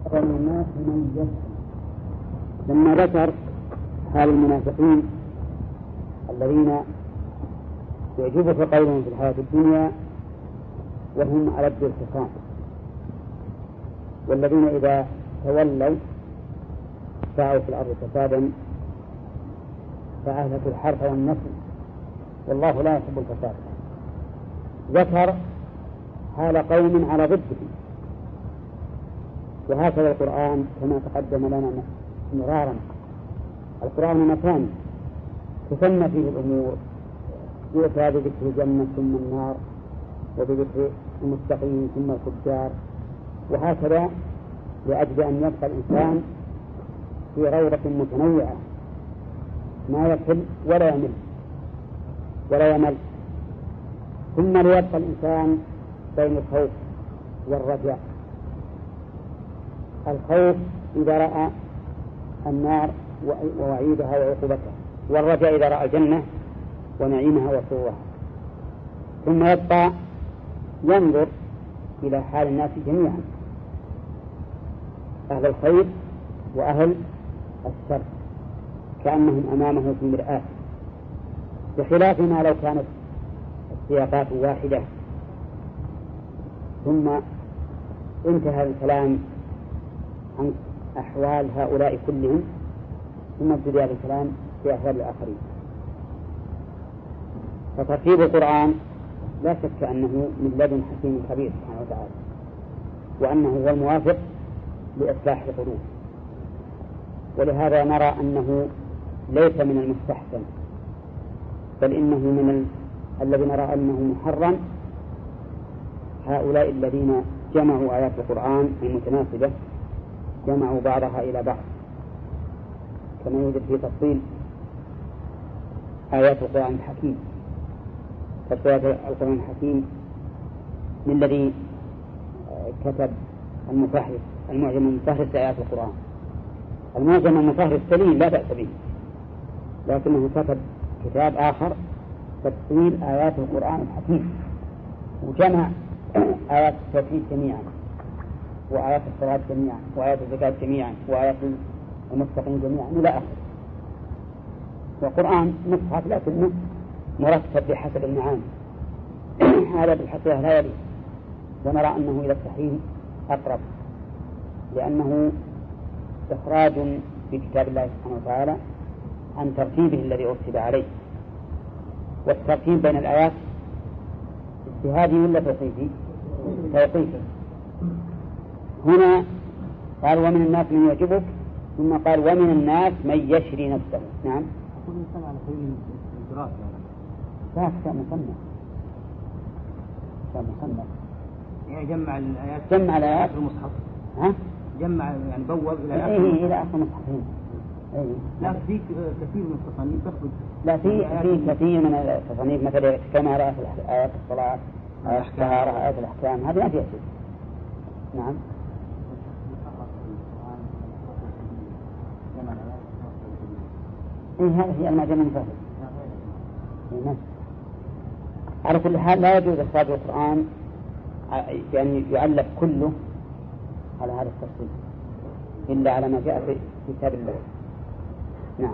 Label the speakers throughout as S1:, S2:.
S1: ومن الناس من يشرك. لما ذكر حال المنافقين الذين يعجبك قولهم في الحياة الدنيا وهم ألد الخصام، والذين إذا تولوا سعوا في الأرض فسادا فأهلكوا الحرث والنسل والله لا يحب الفساد. ذكر حال قوم على ضده، وهكذا القرآن كما تقدم لنا مرارا. القرآن مكان تسمى فيه الأمور، يؤتى بذكر الجنة ثم النار، وبذكر المتقين ثم الفجار، وهكذا لأجل أن يبقى الإنسان في روضة متنوعة ما يكل ولا يمل ولا يمل. ثم ليبقى الإنسان بين الخوف والرجاء. الخوف إذا رأى النار ووعيدها وعقوبتها، والرجاء إذا رأى الجنة ونعيمها وسرورها. ثم يبقى ينظر إلى حال الناس جميعا، أهل الخير وأهل الشر، كأنهم أمامه في مرآة، بخلاف ما لو كانت السياقات واحدة. ثم انتهى الكلام عن أحوال هؤلاء كلهم، ثم ابتدأ الكلام في أحوال الآخرين. فترتيب القرآن لا شك أنه من لدن حكيم خبير سبحانه وتعالى، وأنه هو الموافق لإصلاح القلوب. ولهذا نرى أنه ليس من المستحسن، بل إنه من الذي نرى أنه محرم هؤلاء الذين جمعوا آيات القرآن المتناسبة، جمعوا بعضها إلى بعض، كما يوجد في تفصيل آيات القرآن الحكيم. تفصيل القرآن الحكيم من الذي كتب المفهرس، المعجم المفهرس لآيات القرآن. المعجم المفهرس سليم لا بأس به، لكنه كتب كتاب آخر تفصيل آيات القرآن الحكيم، وجمع آيات التوحيد جميعا، وآيات الصلاة جميعا، وآيات الزكاة جميعا، وآيات المتقين جميعا إلى آخره. وقرآن مصحف لكنه مرتب بحسب المعاني. هذا بالحقيقة لا يليق، ونرى أنه إلى الصحيح أقرب، لأنه إخراج في كتاب الله سبحانه وتعالى عن ترتيبه الذي أرتب عليه. والترتيب بين الآيات اجتهادي ولا توقيفي؟ توقيفي. هنا قال ومن الناس من يعجبك، ثم قال ومن الناس من يشري نفسه. نعم.
S2: أقول الإنسان على سبيل الدراسة
S1: لا مصنف.
S2: يعني جمع الآيات،
S1: جمع الآيات
S2: في المصحف.
S1: ها؟
S2: جمع يعني بوب إلى آخر.
S1: إيه إلى آخر المصحفين.
S2: لا في كثير من التصانيف تخرج.
S1: لا في كثير من التصانيف مثل كما رأت آيات الصلاة، آيات الطهارة، آيات الأحكام، هذه ما فيها شيء. نعم. إيه هذه هي المعجم المفهرس. على كل حال لا يجوز إخراج القرآن يعني يعلق كله على هذا التفصيل إلا على ما جاء في كتاب الله. نعم.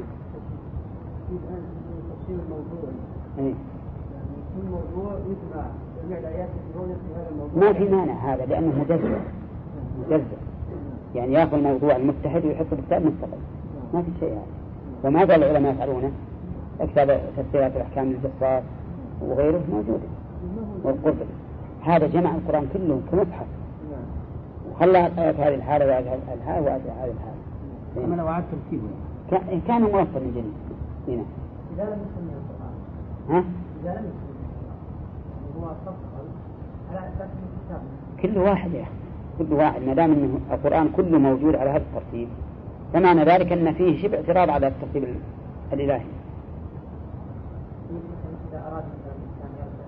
S3: تفصيل الموضوع.
S1: إيه.
S3: يعني كل موضوع يجمع جميع الآيات في هذا الموضوع.
S1: ما في مانع هذا، لأنه مجزء. يعني يأخذ الموضوع المتحد ويحطه بالكتاب مستقل، ما في شيء هذا. وما زال العلماء يفعلونه. كتاب تفسيرات الأحكام للجصاص وغيره موجودة، والقرطبي هذا جمع القرآن كله كمصحف، وخلى آيات هذه الحالة وآيات هذه وآيات هذه الحالة.
S2: أما لو عاد ترتيبه
S1: كان مرتب من جديد. هنا.
S3: إذا لم يسمى القرآن.
S1: ها؟
S3: إذا لم يسمى القرآن هو فصل على أساس الكتاب.
S1: كل واحد يا أخي، كل واحد ما دام إنه القرآن كله موجود على هذا الترتيب، فمعنى ذلك أن فيه شبه اعتراض على الترتيب الإلهي.
S3: إذا أراد الإنسان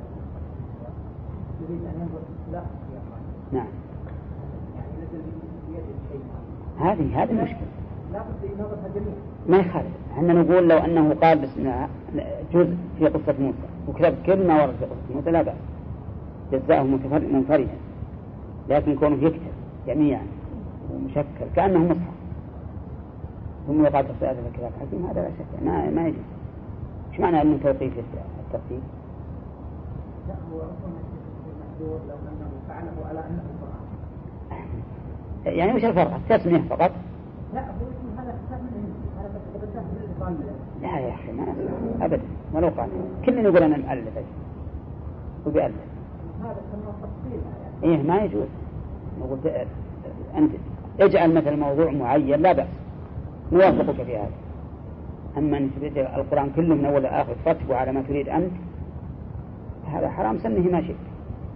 S3: يريد أن ينظر لا.
S1: نعم.
S3: يعني نزل بيد الشيء.
S1: هذه المشكلة.
S3: لا بد ينظرها جميعا.
S1: ما يخالف. احنا نقول لو أنه قال بسم جزء في قصة موسى وكتب كل ما ورد في قصة موسى لا بأس، جزاءه منفردا، لكن كونه يكتب جميعا ومشكل كأنه مصحف ثم يقال تصير هذا الكتاب حكيم، هذا لا شك ما يجوز. إيش معنى أنه توقيف الترتيب؟
S3: لا هو ربما المحذور لو أنه فعله على أنه قرآن.
S1: يعني وش الفرق؟ التسمية فقط؟
S3: لا هو اسم هذا كتاب من الهند، هذا بدأ من الإقامة.
S1: لا يا أخي ما أبدا ولو قال كلنا نقول أنا مؤلف وبيألف
S3: هذا كما تفصيل
S1: إيه ما يجوز. نقول أنت اجعل مثل موضوع معين لا بأس نوافقك في هذا، أما أن تريد القرآن كله من أول لآخر ترتبه على ما تريد أنت هذا حرام، سمه ما شئت.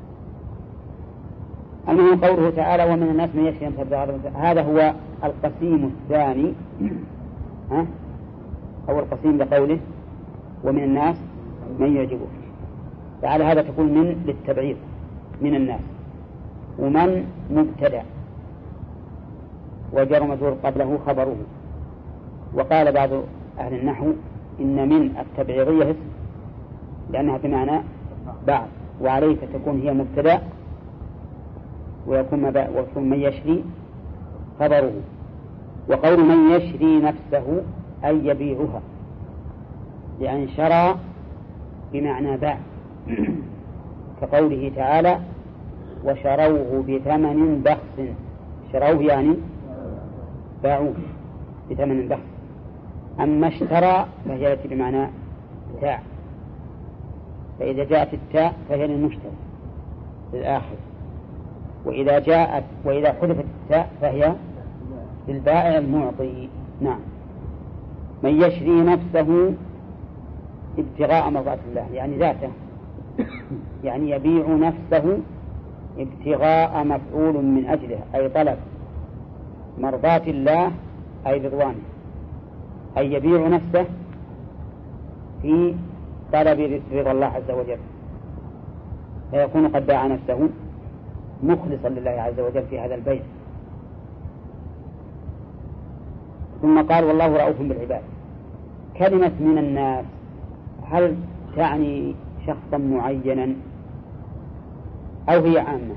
S1: المهم قوله تعالى ومن الناس من يشري هذا هو القسيم الثاني أو القسيم بقوله ومن الناس من يعجبه. تعالى هذا تقول من للتبعيض من الناس، ومن مبتدأ وجر مجرور قبله خبره. وقال بعض أهل النحو إن من التبعيضية اسم لأنها بمعنى بعض، وعليه تكون هي مبتدأ ويكون من يشري خبره. وقول من يشري نفسه أي يبيعها، لأن شرى بمعنى باع كقوله تعالى وشروه بثمن بخس. شروه يعني باعوه بثمن بخس. أما اشترى فهي يأتي بمعنى تاع، فإذا جاءت التاء فهي للمشتري للآخر، وإذا حذفت التاء فهي للبائع المعطي. نعم. من يشري نفسه ابتغاء مرضات الله يعني ذاته، يعني يبيع نفسه ابتغاء مفعول من أجله أي طلب مرضات الله أي رضوانه، أي يبيع نفسه في طلب رضا الله عز وجل، فيكون قد باع نفسه مخلصا لله عز وجل في هذا البيع. ثم قال والله رؤوف بالعباد. كلمة من الناس هل تعني شخصا معينا أو هي عامة؟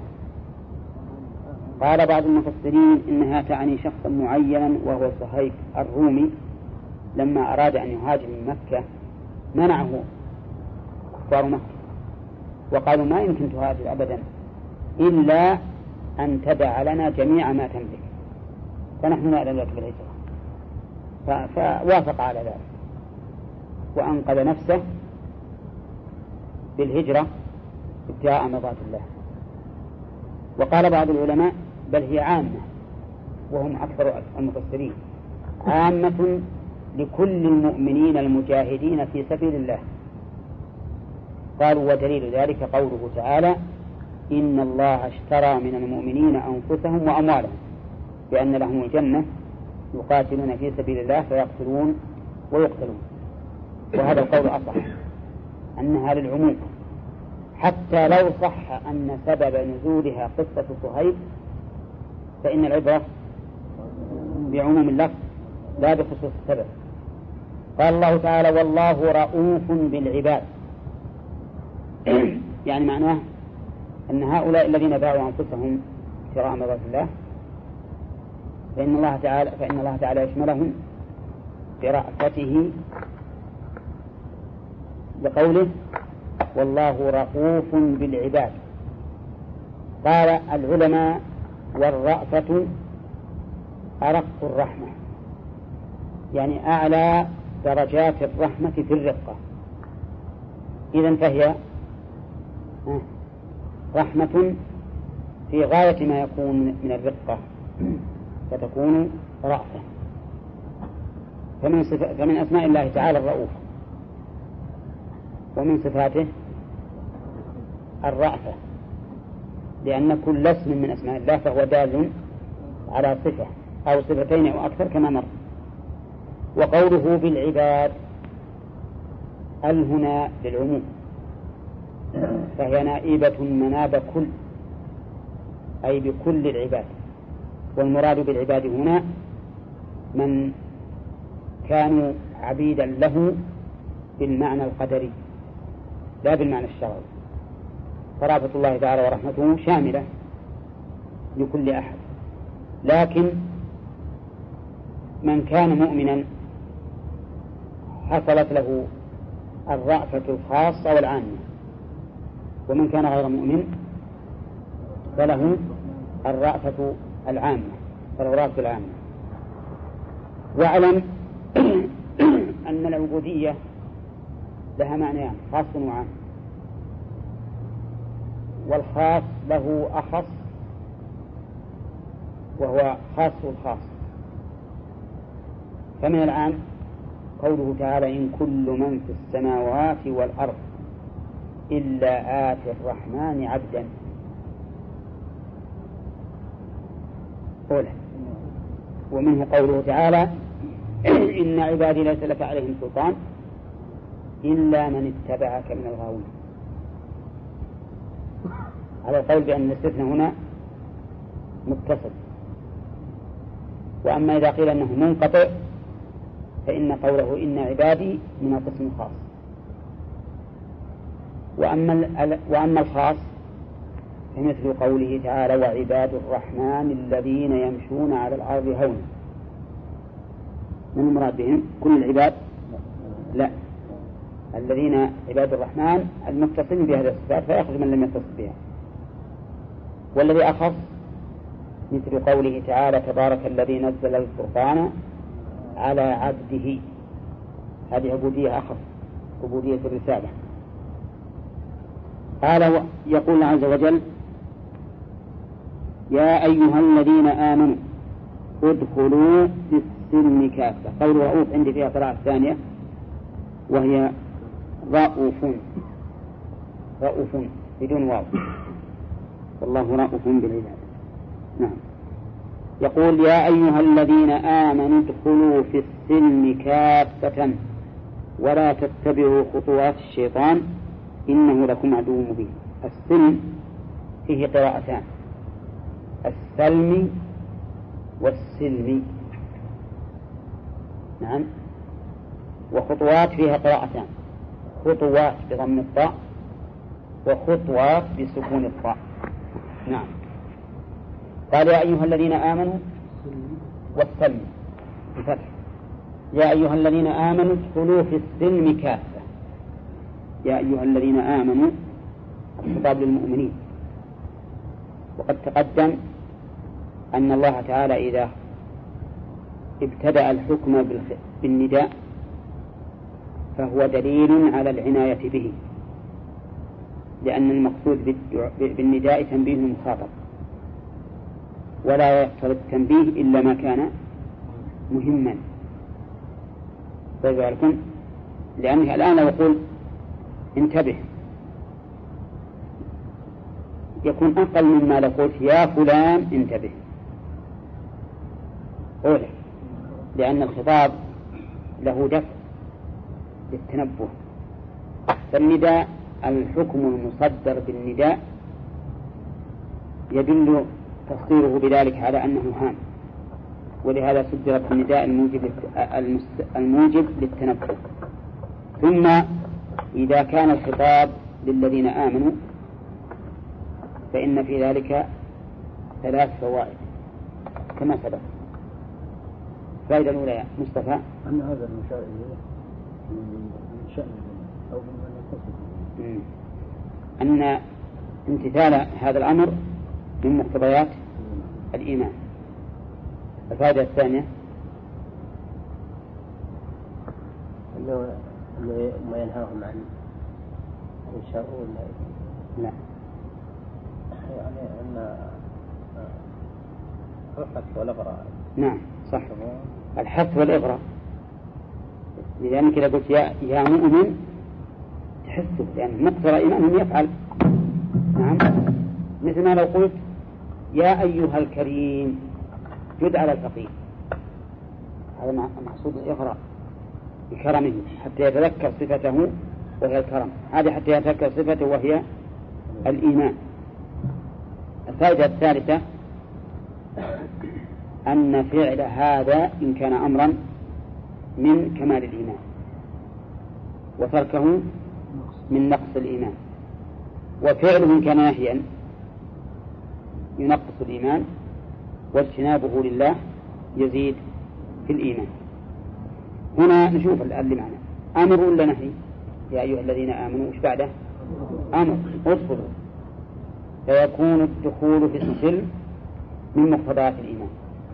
S1: قال بعض المفسرين إنها تعني شخصا معينا وهو صهيب الرومي لما أراد أن يهاجر من مكة منعه كفار مكة وقالوا ما يمكن تهاجر أبدا إلا أن تدع لنا جميع ما تملك فنحن نأذن لك بالهجرة، فوافق على ذلك وأنقذ نفسه بالهجرة ابتغاء مرضات الله. وقال بعض العلماء بل هي عامة وهم أكثر المفسرين، عامة لكل المؤمنين المجاهدين في سبيل الله. قالوا ودليل ذلك قوله تعالى إن الله اشترى من المؤمنين أنفسهم وأموالهم بأن لهم الجنة يقاتلون في سبيل الله فيقتلون ويقتلون. وهذا القول أصح أنها للعموم، حتى لو صح أن سبب نزولها قصة صهيب فإن العبرة بعموم اللفظ لا بخصوص السبب. قال الله تعالى والله رؤوف بالعباد يعني معناه أن هؤلاء الذين باعوا أنفسهم ابتغاء مرضات الله فإن الله تعالى يشملهم برأفته بقوله والله رؤوف بالعباد. قال العلماء والرأفة أرق الرحمة، يعني أعلى درجات الرحمة في الرقة، إذن فهي رحمة في غاية ما يكون من الرقة فتكون رأفة. فمن أسماء الله تعالى الرؤوف، ومن صفاته الرأفة، لأن كل اسم من أسماء الله فهو دال على صفة أو صفتين أو أكثر كما مر. وقوله بالعباد هنا للعموم فهي نائبة مناب كل أي بكل العباد، والمراد بالعباد هنا من كانوا عبيدا له بالمعنى القدري لا بالمعنى الشرعي. فرافة الله تعالى ورحمته شاملة لكل أحد لكن من كان مؤمنا حصلت له الرأفة الخاصة والعامة، ومن كان غير مؤمن فله الرأفة العامة، فالرأفة العامة. واعلم أن العبودية لها معنيان، خاص وعام، والخاص له أخص وهو خاص الخاص. فمن العام قوله تعالى إن كل من في السماوات والأرض إلا آتي الرحمن عبدا. ومنه قوله تعالى إن عبادي ليس لك عليهم سلطان إلا من اتبعك من الغاوين، على القول بأن الاستثناء هنا متصل. وأما إذا قيل أنه منقطع فإن قوله إن عبادي من القسم الخاص. وأما الخاص فمثل قوله تعالى وعباد الرحمن الذين يمشون على الأرض هونا. من المراد بهم؟ كل العباد؟ لا، الذين عباد الرحمن المتصلين بهذه الصفات فيأخذ من لم يتصل بها. والذي أخص مثل قوله تعالى تبارك الذي نزل الفرقان على عبده، هذه عبودية أخص، عبودية الرسالة. قال يقول الله عز وجل يا أيها الذين آمنوا ادخلوا في السلم كافة. قول رؤوف عندي فيها قراءة ثانية وهي رؤوف بدون واو، والله رؤوف بالعباد. نعم. يقول يا أيها الذين آمنوا ادخلوا في السلم كافة ولا تتبعوا خطوات الشيطان إنه لكم عدو مبين. السلم فيه قراءتان، السلم والسلم. نعم. وخطوات فيها قراءتان، خطوات بضم الطاء وخطوات بسكون الطاء. نعم. قال يا أيها الذين آمنوا والسلم بفتح، يا أيها الذين آمنوا ادخلوا في السلم كافة. يا أيها الذين آمنوا الخطاب للمؤمنين. وقد تقدم أن الله تعالى إذا ابتدأ الحكم بالنداء فهو دليل على العناية به، لأن المقصود بالنداء تنبيه المخاطب، ولا يقتضي التنبيه إلا ما كان مهما. فذلكم لأنه الآن يقول انتبه يكون أقل مما لو قلت يا فلان انتبه، أولا لأن الخطاب له دفع للتنبه. فالنداء الحكم المصدر بالنداء يدل تصديره بذلك على أنه هام، ولهذا صدر النداء الموجب للتنبه. ثم إذا كان الخطاب للذين آمنوا فإن في ذلك 3 فوائد كما سبق. الفائدة الأولى يا مصطفى
S2: أن هذا المشاعر من شأن أو من يتصل
S1: أن امتثال هذا الأمر من مقتضيات الإيمان. الفائدة الثانية
S2: أنه ما ينهاهم عن الشر
S1: لا،
S2: يعني أن الحث والإغراء.
S1: نعم صح، الحث والإغراء. لأنك إذا قلت يا مؤمن تحسه، لأن مقتضى إيمانهم يفعل. نعم، مثل ما لو قلت يا أيها الكريم جد على الفقير، هذا مقصود الإغراء بكرمه حتى يتذكر صفته وهي الكرم، هذا حتى يتذكر صفته وهي الإيمان. الفائدة الثالثة أن فعل هذا إن كان أمرا من كمال الإيمان، وتركه من نقص الإيمان، وفعله إن كان نهيا ينقص الإيمان، واجتنابه لله يزيد في الإيمان. هنا نشوف اللي معنا أمر ولا نهي؟ يا أيها الذين آمنوا وش بعده؟ أمر ادخلوا، فيكون الدخول في السلم من مقتضيات الإيمان،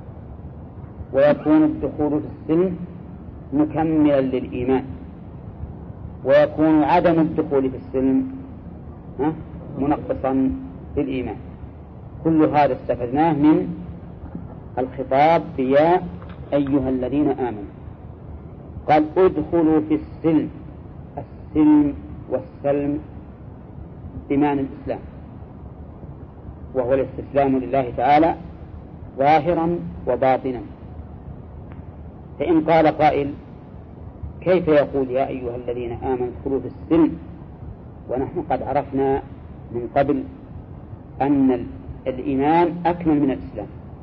S1: ويكون الدخول في السلم مكملا للإيمان، ويكون عدم الدخول في السلم منقصا للإيمان. كل هذا استفدناه من الخطاب يا أيها الذين آمنوا. قال ادخلوا في السلم. السلم والسلم بمعنى الإسلام، وهو الاستسلام لله تعالى ظاهرا وباطنا. فإن قال قائل كيف يقول يا أيها الذين آمنوا ادخلوا في السلم ونحن قد عرفنا من قبل أن الإيمان أكمل من الإسلام،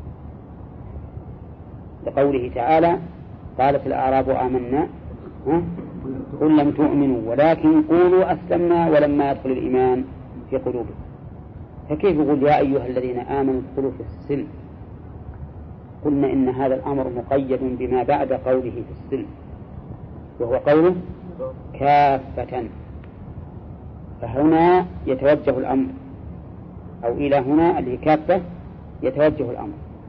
S1: لقوله تعالى قالت الأعراب آمنا قل لم تؤمنوا ولكن قولوا أسلمنا ولما يدخل الإيمان في قلوبكم. فكيف يقول يا أيها الذين آمنوا ادخلوا في السلم؟ قلنا إن هذا الأمر مقيد بما بعد قوله في السلم، وهو قوله كافة. فهنا يتوجه الأمر، أو إلى هنا اللي كافة يتوجه الأمر،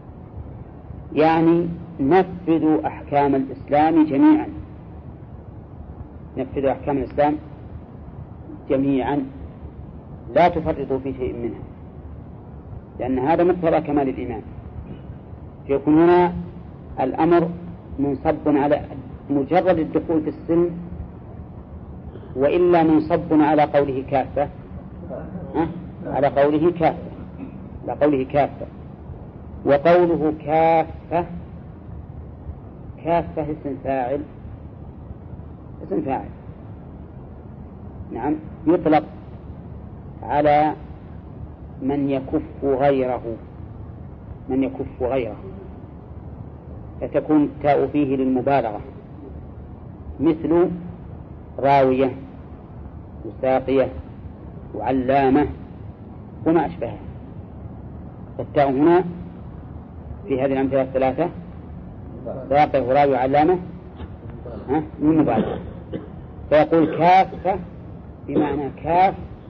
S1: يعني نفذوا أحكام الإسلام جميعا، نفذوا أحكام الإسلام جميعا، لا تفرطوا في شيء منها، لأن هذا مقتضى كمال الإيمان. يكون هنا الأمر منصب على مجرد الدخول في السلم، وإلا منصب على قوله كافة، على قوله كافة، على قوله كافة. وقوله كافة، كافة اسم فاعل، اسم فاعل، نعم، يطلق على من يكف غيره، من يكف غيره، فتكون التاء فيه للمبالغة، مثل راوية وساقية وعلامة وما أشبهها. فالتاء هنا في هذه الأمثلة الثلاثة ساقية وراوية وعلامة من مبالغة، فيقول كافة بمعنى كاف،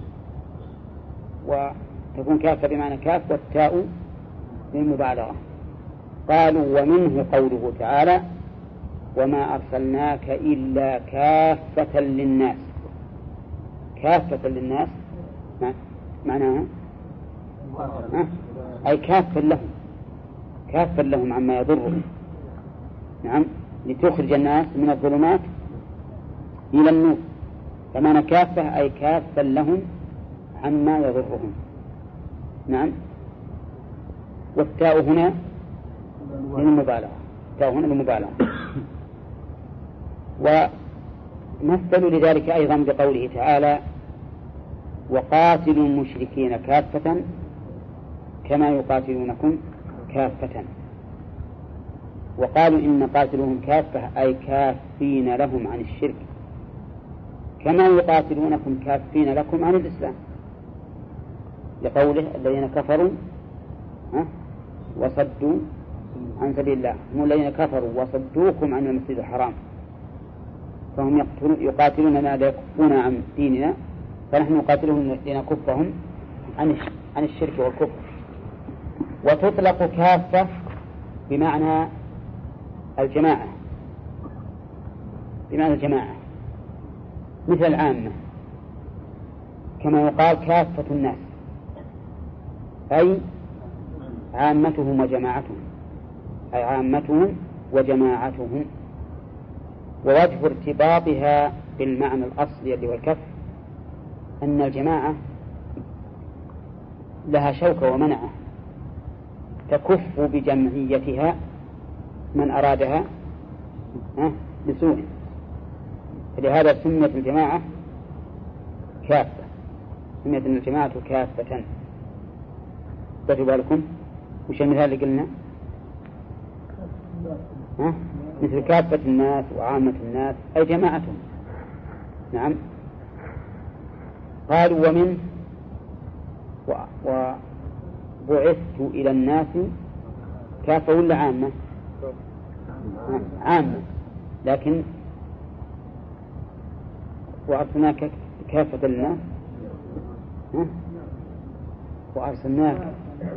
S1: وتكون كافة بمعنى كاف والتاء للمبالغة. قالوا ومنه قوله تعالى وما أرسلناك إلا كافة للناس. كافة للناس معناها أي كافة لهم، كافة لهم عما يضرهم، نعم، لتخرج الناس من الظلمات إلى النور. فمعنى كافة أي كافة لهم عما يضرهم، نعم. والتاء هنا للمبالغة، التاء هنا للمبالغة. ومثلوا لذلك أيضا بقوله تعالى وقاتلوا المشركين كافة كما يقاتلونكم كافة. وقالوا إن قاتلهم كافة أي كافين لهم عن الشرك كما يقاتلونكم كافين لكم عن الإسلام، لقوله الذين كفروا وصدوا عن سبيل الله هم الذين كفروا وصدوكم عن المسجد الحرام، فهم يقاتلوننا ليكفون عن ديننا، فنحن نقاتلهم لنكفهم عن الشرك والكفر. وتطلق كافة بمعنى الجماعة، بمعنى الجماعة مثل العامة، كما يقال كافة الناس أي عامتهم وجماعتهم، أي عامتهم وجماعتهم. ووجه ارتباطها بالمعنى الأصلي اللي هو الكف أن الجماعة لها شوكة ومنعة تكف بجمعيتها من أرادها بسوء، فلهذا سميت الجماعة كافة، سميت الجماعة كافة. خذوا بالكم وش المثال اللي قلنا؟ مثل كافة الناس وعامة الناس أي جماعتهم، نعم. قالوا ومن وبعثت إلى الناس كافة ولا عامة؟ عامة، لكن وأرسلناك كافة للناس وأرسلناك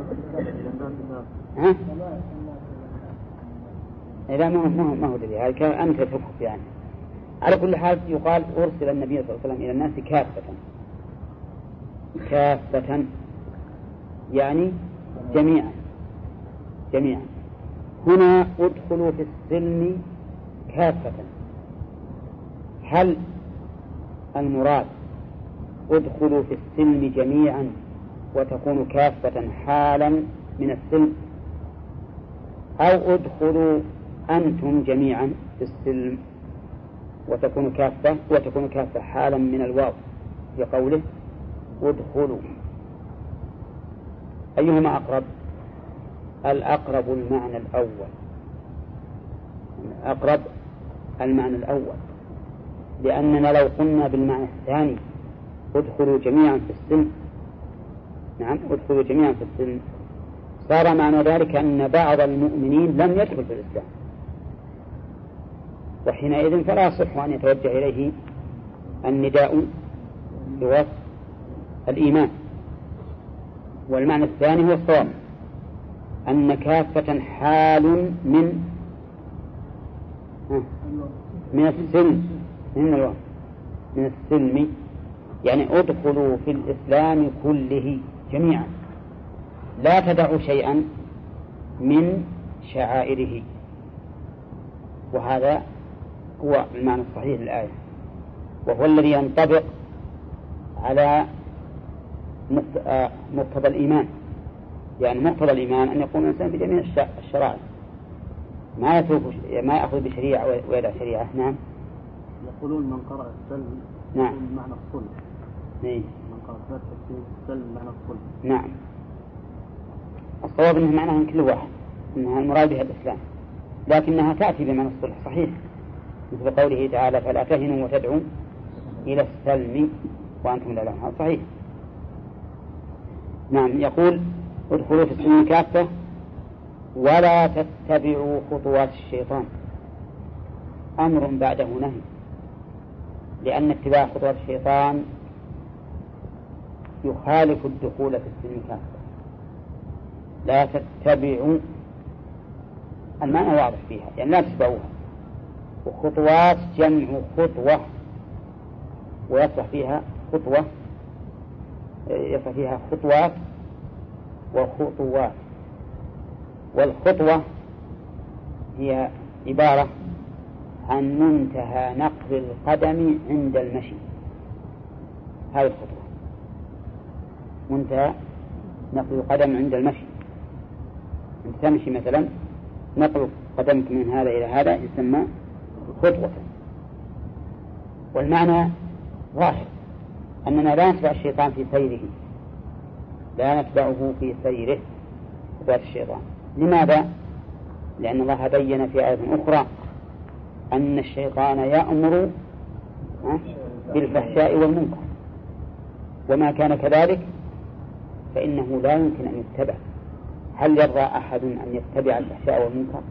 S1: لا ما هو دليل، هذا أنت تفهم يعني. على كل حال يقال أرسل النبي صلى الله عليه وسلم إلى الناس كافة يعني جميعا. هنا ادخلوا في السلم كافة. هل المراد ادخلوا في السلم جميعا وتكونوا كافة حالا من السلم، أو ادخلوا أنتم جميعا في السلم وتكونوا كافة حالا من الواو في قوله ادخلوا؟ أيهما أقرب؟ الأقرب المعنى الأول، لأننا لو قلنا بالمعنى الثاني ادخلوا جميعا في السلم، نعم ادخلوا جميعا في السلم، صار معنى ذلك أن بعض المؤمنين لم يدخل في الإسلام، وحينئذ فلا يصح أن يتوجه إليه النداء بوصف الإيمان. والمعنى الثاني هو الصواب، أن كافة حال من السلم، يعني ادخلوا في الإسلام كله جميعا، لا تدعوا شيئا من شعائره. وهذا هو المعنى الصحيح للآية، وهو الذي ينطبق على مقتضى الإيمان. يعني مقتضى الإيمان أن يكون الإنسان بجميع الشرائع، ما يأخذ بشريعة ويدع شريعة. نعم.
S2: يقولون من قرأ السلم
S1: نعم
S2: معنى الصلح. من قرأ السلم معنى الصلح.
S1: نعم. الصواب أنه معناها من كل واحد، أنها المراد بها الإسلام، لكنها تأتي بمعنى الصلح صحيح، مثل قوله تعالى فلا تهنوا وتدعوا إلى السلم وأنتم لا تعلمون، صحيح. نعم. يقول ادخلوا في السلم كافة ولا تتبعوا خطوات الشيطان، أمر بعده نهي، لأن اتباع خطوات الشيطان يخالف الدخول في السلم كافة. لا تتبعوا المعنى واضح فيها، يعني لا تتبعوها، وخطوات جمع خطوة، ويصح فيها خطوات وخطوات. والخطوة هي عبارة عن منتهى نقل القدم عند المشي، هذه الخطوة، منتهى نقل القدم عند المشي. أنت تمشي مثلا، نقل قدمك من هذا إلى هذا يسمى خطوة. والمعنى ظاهر أننا لا نتبع الشيطان في سيره، لا نتبعه في سيره خطوات الشيطان. لماذا؟ لأن الله بين في آية أخرى أن الشيطان يأمر بالفحشاء والمنكر، وما كان كذلك فإنه لا يمكن أن يتبع. هل يرضى أحد أن يتبع الفحشاء والمنكر؟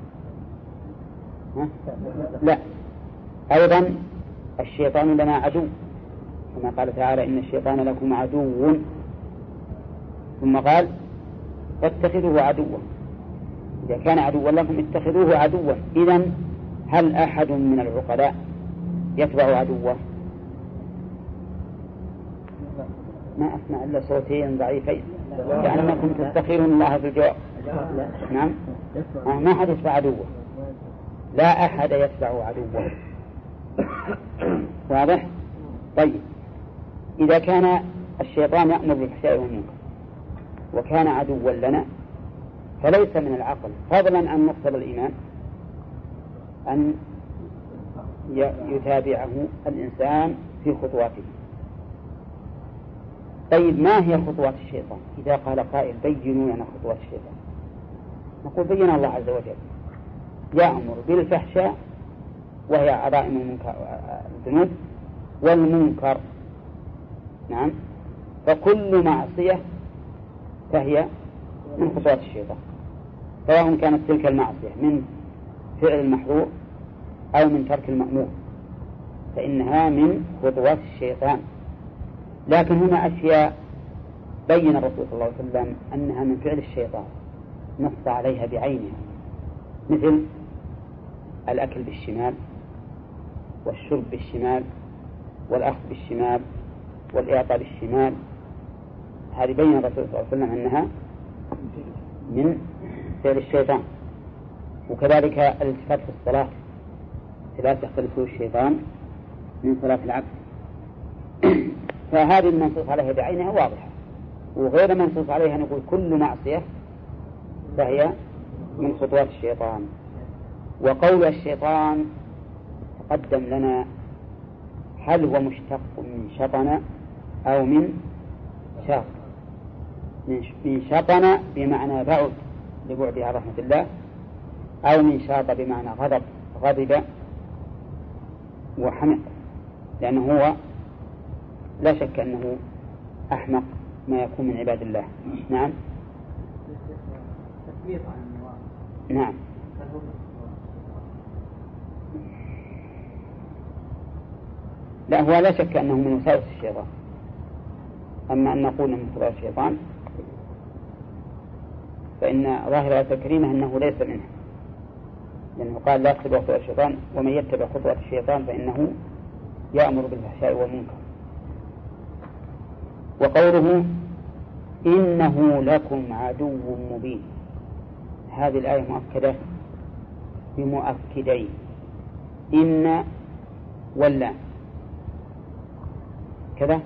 S1: لا. أيضا الشيطان لنا عدو، كما قال تعالى إن الشيطان لكم عدو، ثم قال فاتخذوه عدوا. إذا كان عدوا لكم اتخذوه عدوا. إذن هل أحد من العقلاء يتبع عدوه؟ ما أسمع إلا صوتين ضعيفين، كأنكم تستخيرون الله في الجواب. نعم. ما أحد يتبع عدوه، لا أحد يتبع عدوه. واضح؟ طيب، إذا كان الشيطان يأمر بالفحشاء والمنكر وكان عدوا لنا، فليس من العقل فضلا عن مقتضى الإيمان أن يتابعه الإنسان في خطواته. طيب، ما هي خطوات الشيطان؟ إذا قال قائل بينوا لنا خطوات الشيطان، نقول بين الله عز وجل يأمر بالفحشاء وهي عظائم الذنوب والمنكر. نعم. فكل معصية فهي من خطوات الشيطان. سواء كانت تلك المعصية من فعل المحظور أو من ترك المأمور، فإنها من خطوات الشيطان. لكن هنا أشياء بين الرسول صلى الله عليه وسلم أنها من فعل الشيطان نص عليها بعينها، مثل الأكل بالشمال والشرب بالشمال والأخذ بالشمال والإعطاء بالشمال، هذه بين الرسول صلى الله عليه وسلم أنها من فعل الشيطان. وكذلك الالتفات في الصلاة لا تختلفه الشيطان من صلاة العبد. فهذه المنصوص عليها بعينها واضحة، وغير منصوص عليها نقول كل معصية فهي من خطوات الشيطان. وقول الشيطان تقدم لنا هل هو مشتق من شطن أو من شاق. من شطن بمعنى بعد لبعد عن رحمة الله، أو من شاط بمعنى غضب وحمق، لأنه هو لا شك أنه أحمق ما يكون من عباد الله. نعم. نعم. لا، هو لا شك أنه من وساوس الشيطان، أما أن نقول من خطوات الشيطان فإن ظاهر الآية الكريمة أنه ليس منه، لأنه قال لا تتبع خطوات الشيطان ومن يتبع خطوات الشيطان فإنه يأمر بالفحشاء والمنكر. وقوله إنه لكم عدو مبين، هذه الآية مؤكدة بمؤكدين، إن ولا كذا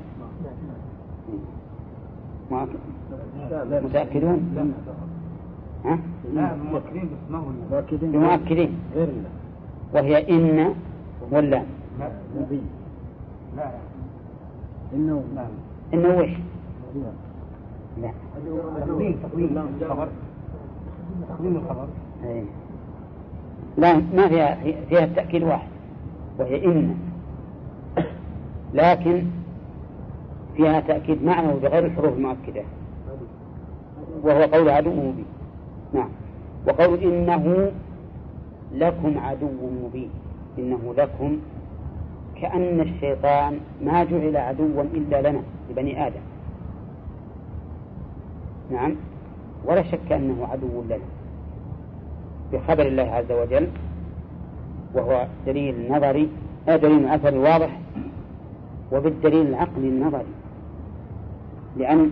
S1: متأكدون؟ ها؟
S3: لا، مؤكدين باسمه
S1: بمؤكدين
S2: غير الله،
S1: وهي إن ولا
S2: مبين.
S3: لا
S2: إنه
S1: إنه وش؟ لا
S3: تقديم الخبر.
S1: لا، ما فيها التأكيد واحد وهي إن، لكن فيها تأكيد معنوي بغير الحروف المؤكدة، وهو قول عدو مبين. نعم. وقول إنه لكم عدو مبين، إنه لكم كأن الشيطان ما جعل عدوا إلا لنا لبني آدم. نعم. ولا شك أنه عدو لنا بخبر الله عز وجل، وهو دليل نظري، دليل أثري واضح، وبالدليل العقلي النظري، لأن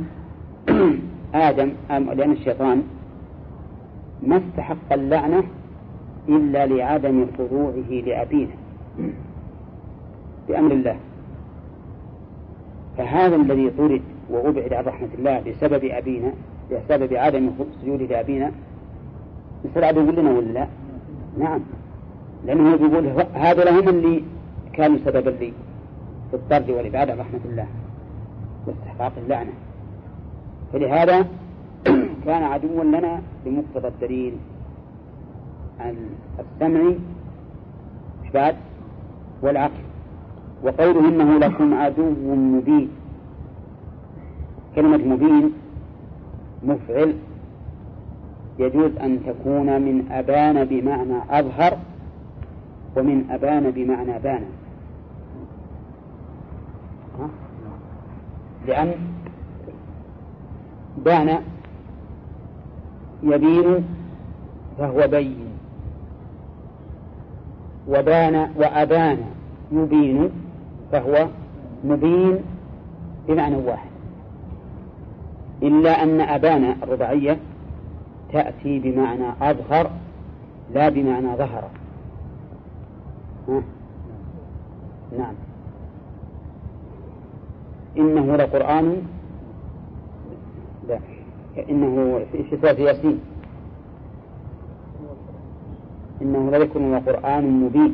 S1: لأن الشيطان ما استحق اللعنة إلا لعدم خضوعه لأبينا بأمر الله، فهذا الذي طرد وأبعد عن رحمة الله بسبب أبينا، بسبب عدم سجوده لأبينا، يصير عدو لنا ولا لا؟ نعم، لأنه يقول هذا هم اللي كانوا سببا لي في الطرد والإبعاد عن رحمة الله واستحقاق اللعنة، فلهذا كان عدوا لنا بمقتضى الدليل السمعي بعد والعقل. وقوله إنه لكم عدو مبين، كلمة مبين مفعل يجوز أن تكون من أبان بمعنى أظهر، ومن أبان بمعنى بان، لأن بان يبين فهو بين، وبان وأبان يبين فهو مبين بمعنى واحد، إلا أن أبان الرباعية تأتي بمعنى أظهر لا بمعنى ظهر. نعم. إنه لقرآن، لا، إنه في سورة ياسين، إنه لذكر وقرآن مبين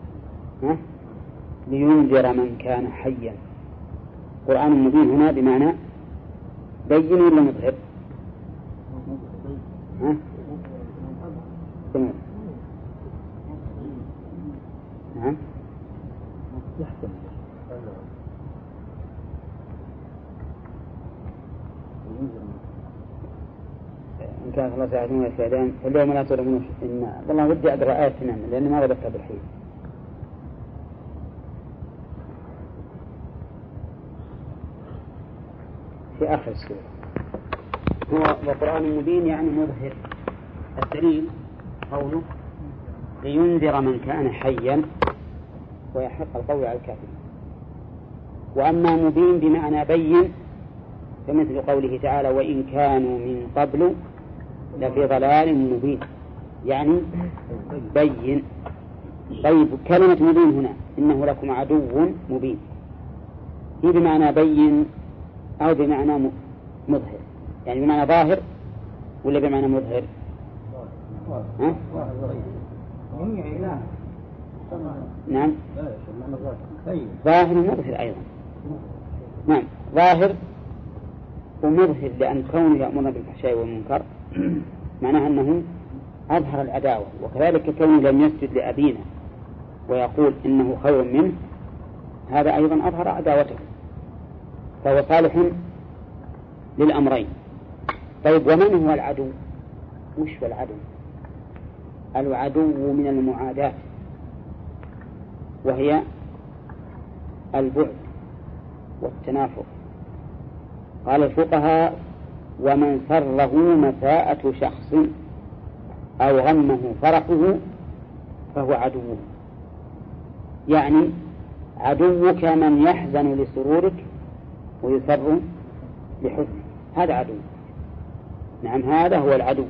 S1: لينذر من كان حيا. قرآن مبين هنا بمعنى بين ولا مظهر؟ نعم. إن كانت الله ساعدون الفعلان فاليوم لا تظلمون إن والله ودي أقرأ آية تنام لأني ما ضبطها بالحين. في آخر السورة هو وقرآن مبين يعني مظهر. الدليل قوله لينذر من كان حيا ويحق القول على الكافرين. وأما مبين بمعنى بين فمثل قوله تعالى وإن كانوا من قبل لفي ضلال مبين يعني بين. طيب كلمة مبين هنا إنه لكم عدو مبين هي بمعنى بين أو بمعنى مظهر يعني بمعنى ظاهر ولا بمعنى مظهر؟ ها؟ نعم ظاهر ومظهر أيضا. نعم ظاهر ومظهر لأن كونه يأمرنا بالفحشاء والمنكر معناه أنه أظهر العداوة، وكذلك كونه لم يسجد لأبينا ويقول إنه خير منه هذا أيضا أظهر عداوته، فهو صالح للأمرين. طيب ومن هو العدو؟ وش هو العدو؟ العدو من المعاداة وهي البعد والتنافر. قال الفقهاء ومن سره مساءة شخص أو غمه فرحه فهو عدوه، يعني عدوك من يحزن لسرورك ويسر لحزنك هذا عدو. نعم هذا هو العدو.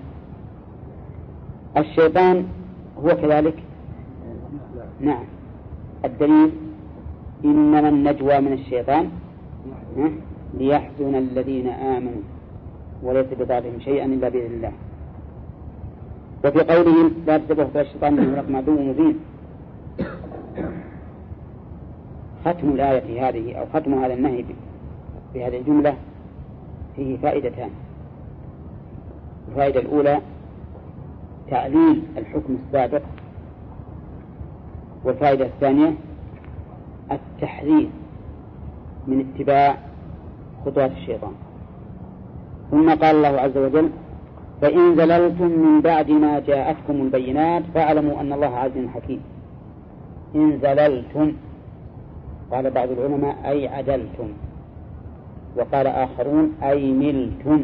S1: الشيطان هو كذلك. نعم الدليل إنما النجوى من الشيطان ليحزن الذين آمنوا وليس بضارهم شيئا إلا بإذن الله. وفي قوله لا تتبعوا الشيطان إنه لكم عدو مبين ختم الآية هذه أو ختم هذا النهي بهذه الجملة فيه فائدتان. الفائدة الأولى تعليل الحكم السابق، والفائدة الثانية التحذير من اتباع خطوات الشيطان. ثم قال الله عز وجل فإن زللتم من بعد ما جاءتكم البينات فاعلموا أن الله عزيز حكيم. إن زللتم قال بعض العلماء أي عدلتم، وقال آخرون أي ملتم.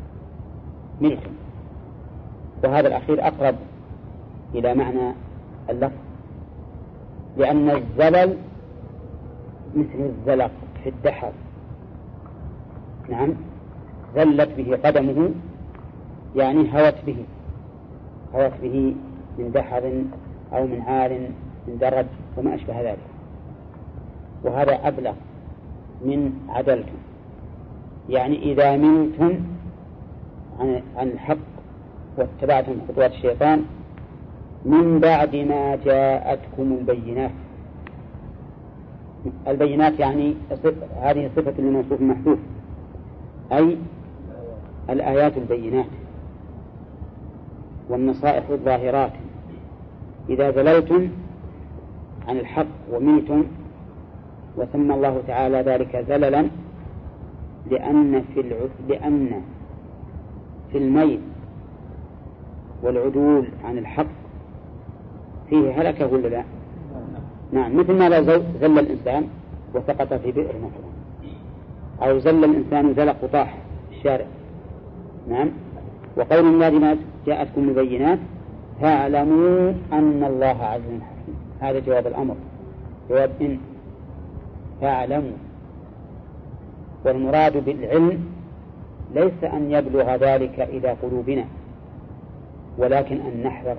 S1: وهذا الأخير أقرب إلى معنى اللفظ، لأن الزلل مثل الزلق في الدحر. نعم زلت به قدمه يعني هوت به من دحر أو من عال من درج وما أشبه ذلك، وهذا أبلغ من عدلتم، يعني إذا ملتم عن الحق واتبعتم خطوات الشيطان من بعد ما جاءتكم البينات يعني هذه صفة لموصوف محذوف أي الآيات البينات والنصائح الظاهرات. إذا زللتم عن الحق وملتم، وسمى الله تعالى ذلك زللا لأن في الميل والعدول عن الحق فيه هلكة ولا لا؟ نعم مثل ما لو زل الإنسان وسقط في بئر مثلا، أو زل الإنسان زلق وطاح في الشارع. نعم وقول الله ما جاءتكم البينات فاعلموا أن الله عزيز حكيم، هذا جواب الأمر، جواب إن فاعلموا. والمراد بالعلم ليس أن يبلغ ذلك إلى قلوبنا، ولكن أن نحذر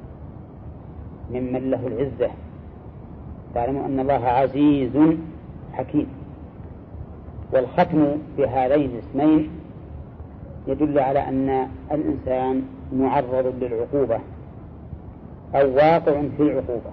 S1: ممن له العزة. فاعلموا أن الله عزيز حكيم. والختم بهذين الاسمين يدل على أن الإنسان معرض للعقوبة أو واقع في العقوبة،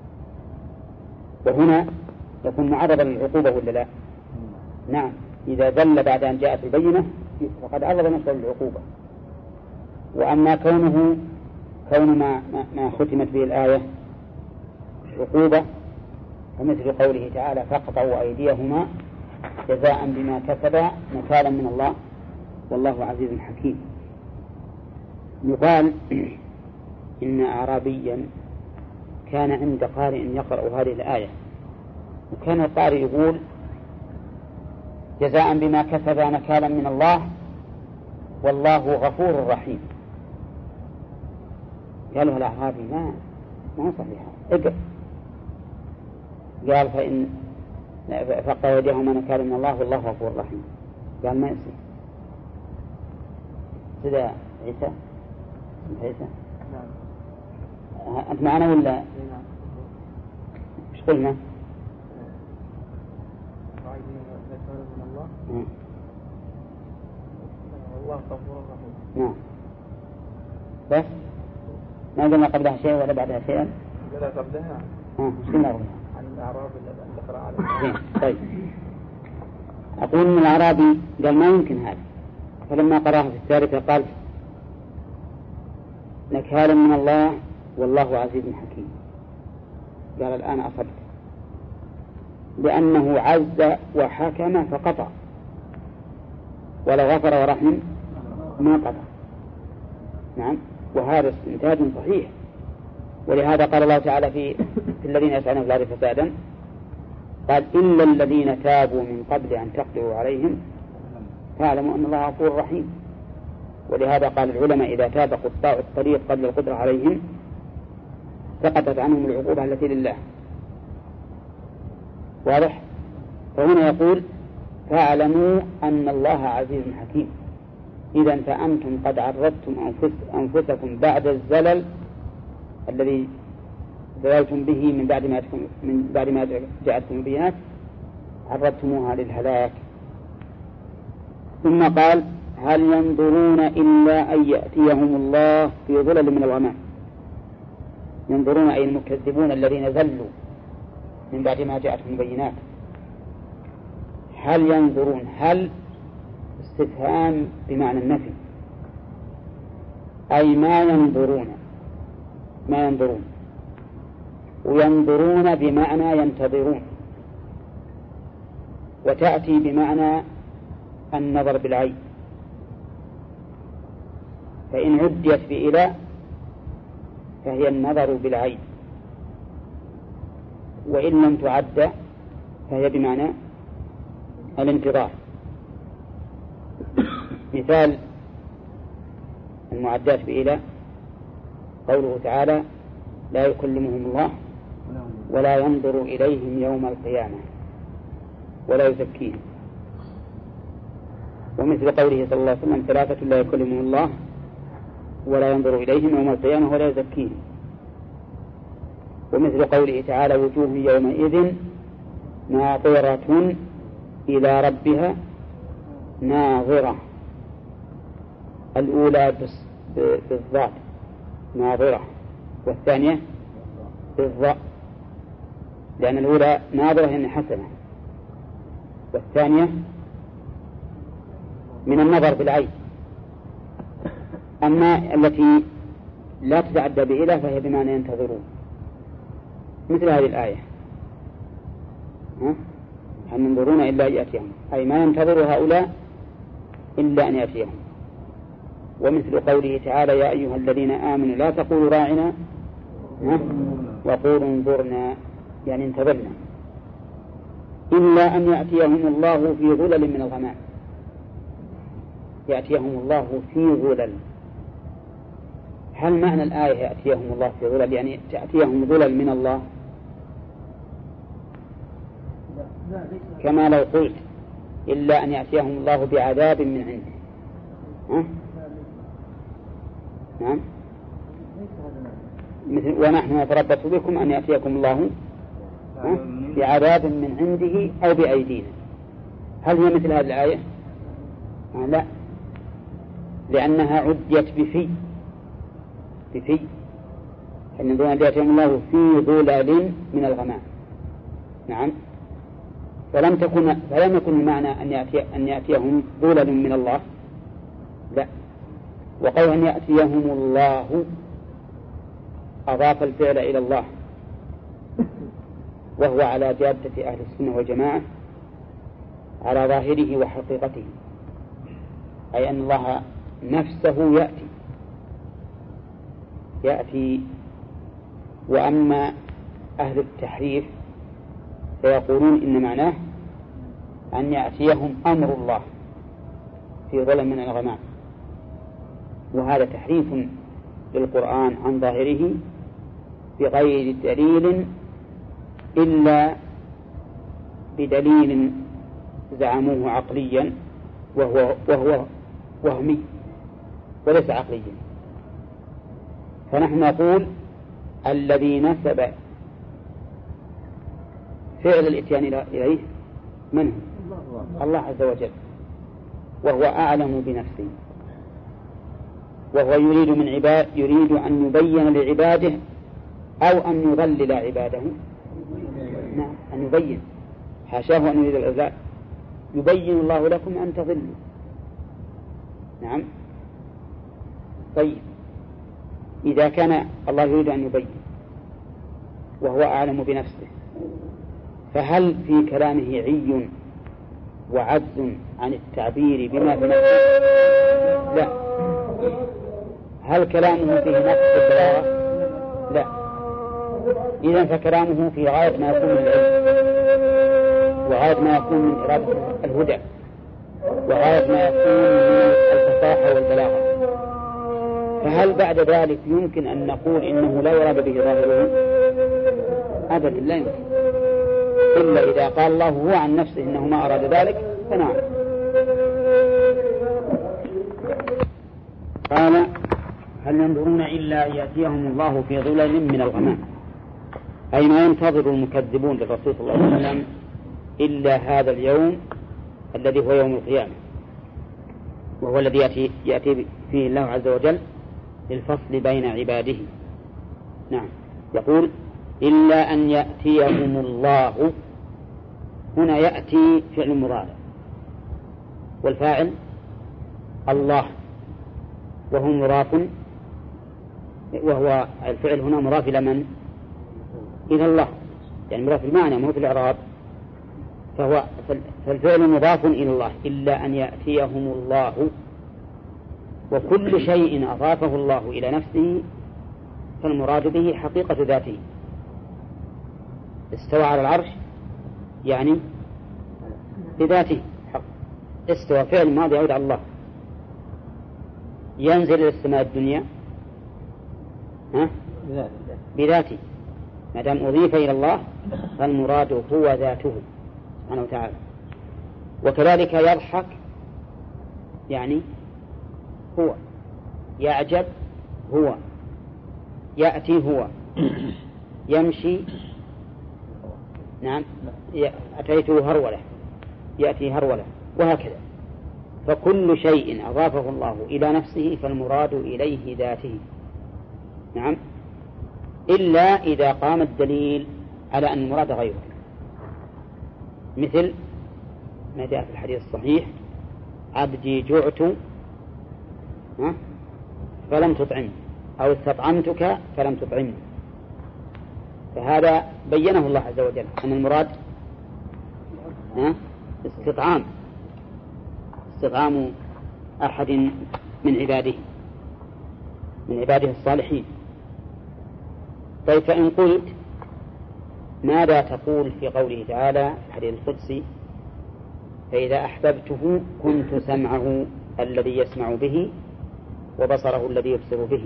S1: وهنا يكون معرضا للعقوبة ولا لا؟ نعم إذا زل بعد أن جاءت البينة فقد عرض نفسه للعقوبة. وأما كون ما ختمت به الآية عقوبة فمثل قوله تعالى فاقطعوا أيديهما جزاء بما كسبا نكالا من الله والله عزيز حكيم. يقال إن أعرابيا كان عند قارئ يقرأ هذه الآية، وكان القارئ يقول جزاء بما كسب نكالا من الله والله غفور رحيم. قالوا الأعرابي ما صحيح، اقرأ. قال فإن فقط وجههما نكالا من الله والله غفور رحيم. قال ما يصير. كذا عيسى
S3: نعم.
S1: أنت معنا ولا
S3: نعم.
S1: إيش قلنا؟
S3: من الله والله غفور رحيم.
S1: نعم. بس ما قلنا قبلها شيء ولا بعدها شيئا؟
S3: لا قبلها.
S1: إيش قلنا قبلها؟
S3: عن الأعراب اللي تقرأ عليه.
S1: طيب. أقول إن الأعرابي قال ما يمكن هذا، فلما قرأها في الثالثة قال نكالا من الله والله عزيز حكيم. قال الآن أصبت، لأنه عز وحكم فقطع، ولو غفر ورحم ما قطع. نعم، وهذا استنتاج صحيح. ولهذا قال الله تعالى في الذين يسعون في الأرض فسادا قال إلا الذين تابوا من قبل أن تقدروا عليهم فاعلموا أن الله غفور رحيم. ولهذا قال العلماء إذا تاب قطاع الطريق قبل القدرة عليهم سقطت عنهم العقوبة التي لله. واضح؟ فهنا يقول فاعلموا أن الله عزيز حكيم. إذن فأنتم قد عرضتم أنفسكم بعد الزلل الذي زللتم به من بعد ما جاءتكم البينات، عرضتموها للهلاك. ثم قال هل ينظرون إلا أن يأتيهم الله في ظلل من الغمام. ينظرون أي المكذبون الذين زلوا من بعد ما جاءتهم البينات. هل ينظرون، هل استفهام بمعنى النفي، أي ما ينظرون، وينظرون بمعنى ينتظرون، وتأتي بمعنى النظر بالعين. فإن عديت بإلى فهي النظر بالعين، وإن لم تعد فهي بمعنى الانتظار. مثال المعدات بإلى قوله تعالى لا يكلمهم الله ولا ينظر إليهم يوم القيامة ولا يزكيهم. ومثل قوله صلى الله عليه وسلم ثلاثة لا يكلمهم الله ولا ينظر إليهم يوم القيامة ولا يزكيهم. ومثل قوله تعالى وجوه يومئذ ناظرة إلى ربها ناظرة. الأولى بالضاد ناظرة، والثانية بالضاء، لأن الأولى ناظرة إن حسنة، والثانية من النظر بالعين. أما التي لا تتعدى بإله فهي بمعنى ينتظرون، مثل هذه الآية هل ينظرون إلا أن يأتيهم، أي ما ينتظر هؤلاء إلا أن يأتيهم. ومثل قوله تعالى يا أيها الذين آمنوا لا تقولوا راعنا وقولوا انظرنا، يعني انتظرنا، إلا أن يأتيهم الله في ظلل من الغمام. يأتيهم الله في ظلل. هل معنى الآية يأتيهم الله في ظلل يعني تأتيهم ظلل من الله، كما لو قلت إلا أن يأتيهم الله بعذاب من عنده؟ نعم، مثل ونحن نتربص بكم أن يأتيكم الله بعذاب من عنده أو بأيدينا. هل هي مثل هذه الآية؟ لا، لأنها عديت بفي أن يأتيهم الله في ظلال من الغمام. نعم، فلم يكن المعنى أن يأتيهم ظلل من الله، لا. وقول أن يأتيهم الله أضاف الفعل إلى الله، وهو على جادة أهل السنة والجماعة على ظاهره وحقيقته، أي أن الله نفسه يأتي يأتي. وأما أهل التحريف فيقولون إن معناه أن يأتيهم أمر الله في ظلم من الغمام، وهذا تحريف للقرآن عن ظاهره بغير دليل إلا بدليل زعموه عقليا وهو وهمي وليس عقليا. فنحن نقول الذي نسب فعل الإتيان إليه من هو؟ الله عز وجل، وهو أعلم بنفسه، وهو يريد أن يبين لعباده أو أن يضلل عباده. نعم، أن يبين، حاشاه أن يريد الإضلال. يبين الله لكم أن تضلوا. نعم. طيب، إذا كان الله يريد أن يبين وهو أعلم بنفسه، فهل في كلامه عي وعجز عن التعبير بما في نفسه؟ لا. هل كلامه فيه نقص البلاغة؟ لا. إذن فكلامه في غاية ما يكون من العلم، وغاية ما يكون من إرادة الهدى، وغاية ما يكون من الفصاحة والبلاغة. فهل بعد ذلك يمكن أن نقول إنه لا يراد به ظاهره؟ أبدا لا يمكن، إلا إذا قال الله هو عن نفسه إنه ما أراد ذلك فنعم. قال هل ينظرون إلا أن يأتيهم الله في ظلل من الغمام، أي ما ينتظر المكذبون للرسول صلى الله عليه وسلم إلا هذا اليوم الذي هو يوم القيامة، وهو الذي يأتي فيه الله عز وجل للفصل بين عباده. نعم. يقول إلا أن يأتيهم الله، هنا يأتي فعل مضارع والفاعل الله، وهو مضاف، وهو الفعل هنا مضاف إلى من؟ إلى الله، يعني مضاف المعنى مو في الإعراب، فالفعل مضاف إلى الله. إلا أن يأتيهم الله، وكل شيء أضافه الله إلى نفسه فالمراد به حقيقة ذاته. استوى على العرش يعني بذاته حق. استوى فعل ماضي يعود على الله. ينزل إلى السماء الدنيا بذاته، ما دام أضيف إلى الله فالمراد هو ذاته سبحانه وتعالى. وكذلك يضحك يعني هو، يعجب هو، يأتي هو، يمشي نعم أتيته هرولة، يأتي هرولة، وهكذا. فكل شيء أضافه الله إلى نفسه فالمراد إليه ذاته. نعم. إلا إذا قام الدليل على أن المراد غيره، مثل ما جاء في الحديث الصحيح عبدي جعت فلم تطعمني، أو استطعمتك فلم تطعمني. فهذا بينه الله عز وجل أن المراد استطعام أحد من عباده الصالحين. طيب، فإن قلت ماذا تقول في قوله تعالى في الحديث القدسي فإذا أحببته كنت سمعه الذي يسمع به وبصره الذي يبصر به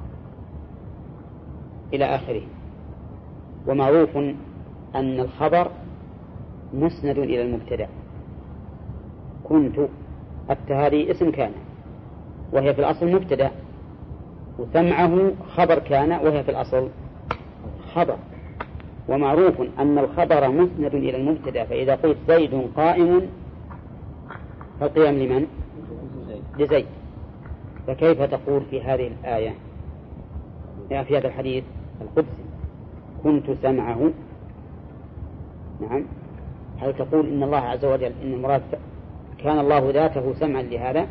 S1: إلى آخره؟ ومعروف أن الخبر مسند إلى المبتدأ. كنت هذه اسم كان وهي في الأصل مبتدأ، وسمعه خبر كان وهي في الأصل خبر. ومعروف أن الخبر مسند إلى المبتدأ، فإذا قلت زيد قائم فالقيام لمن؟ لزيد. فكيف تقول في هذه الآية في هذا الحديث القدسي كنت سمعه؟ نعم. هل تقول إن الله عز وجل إن المراد كان الله ذاته سمعا لهذا؟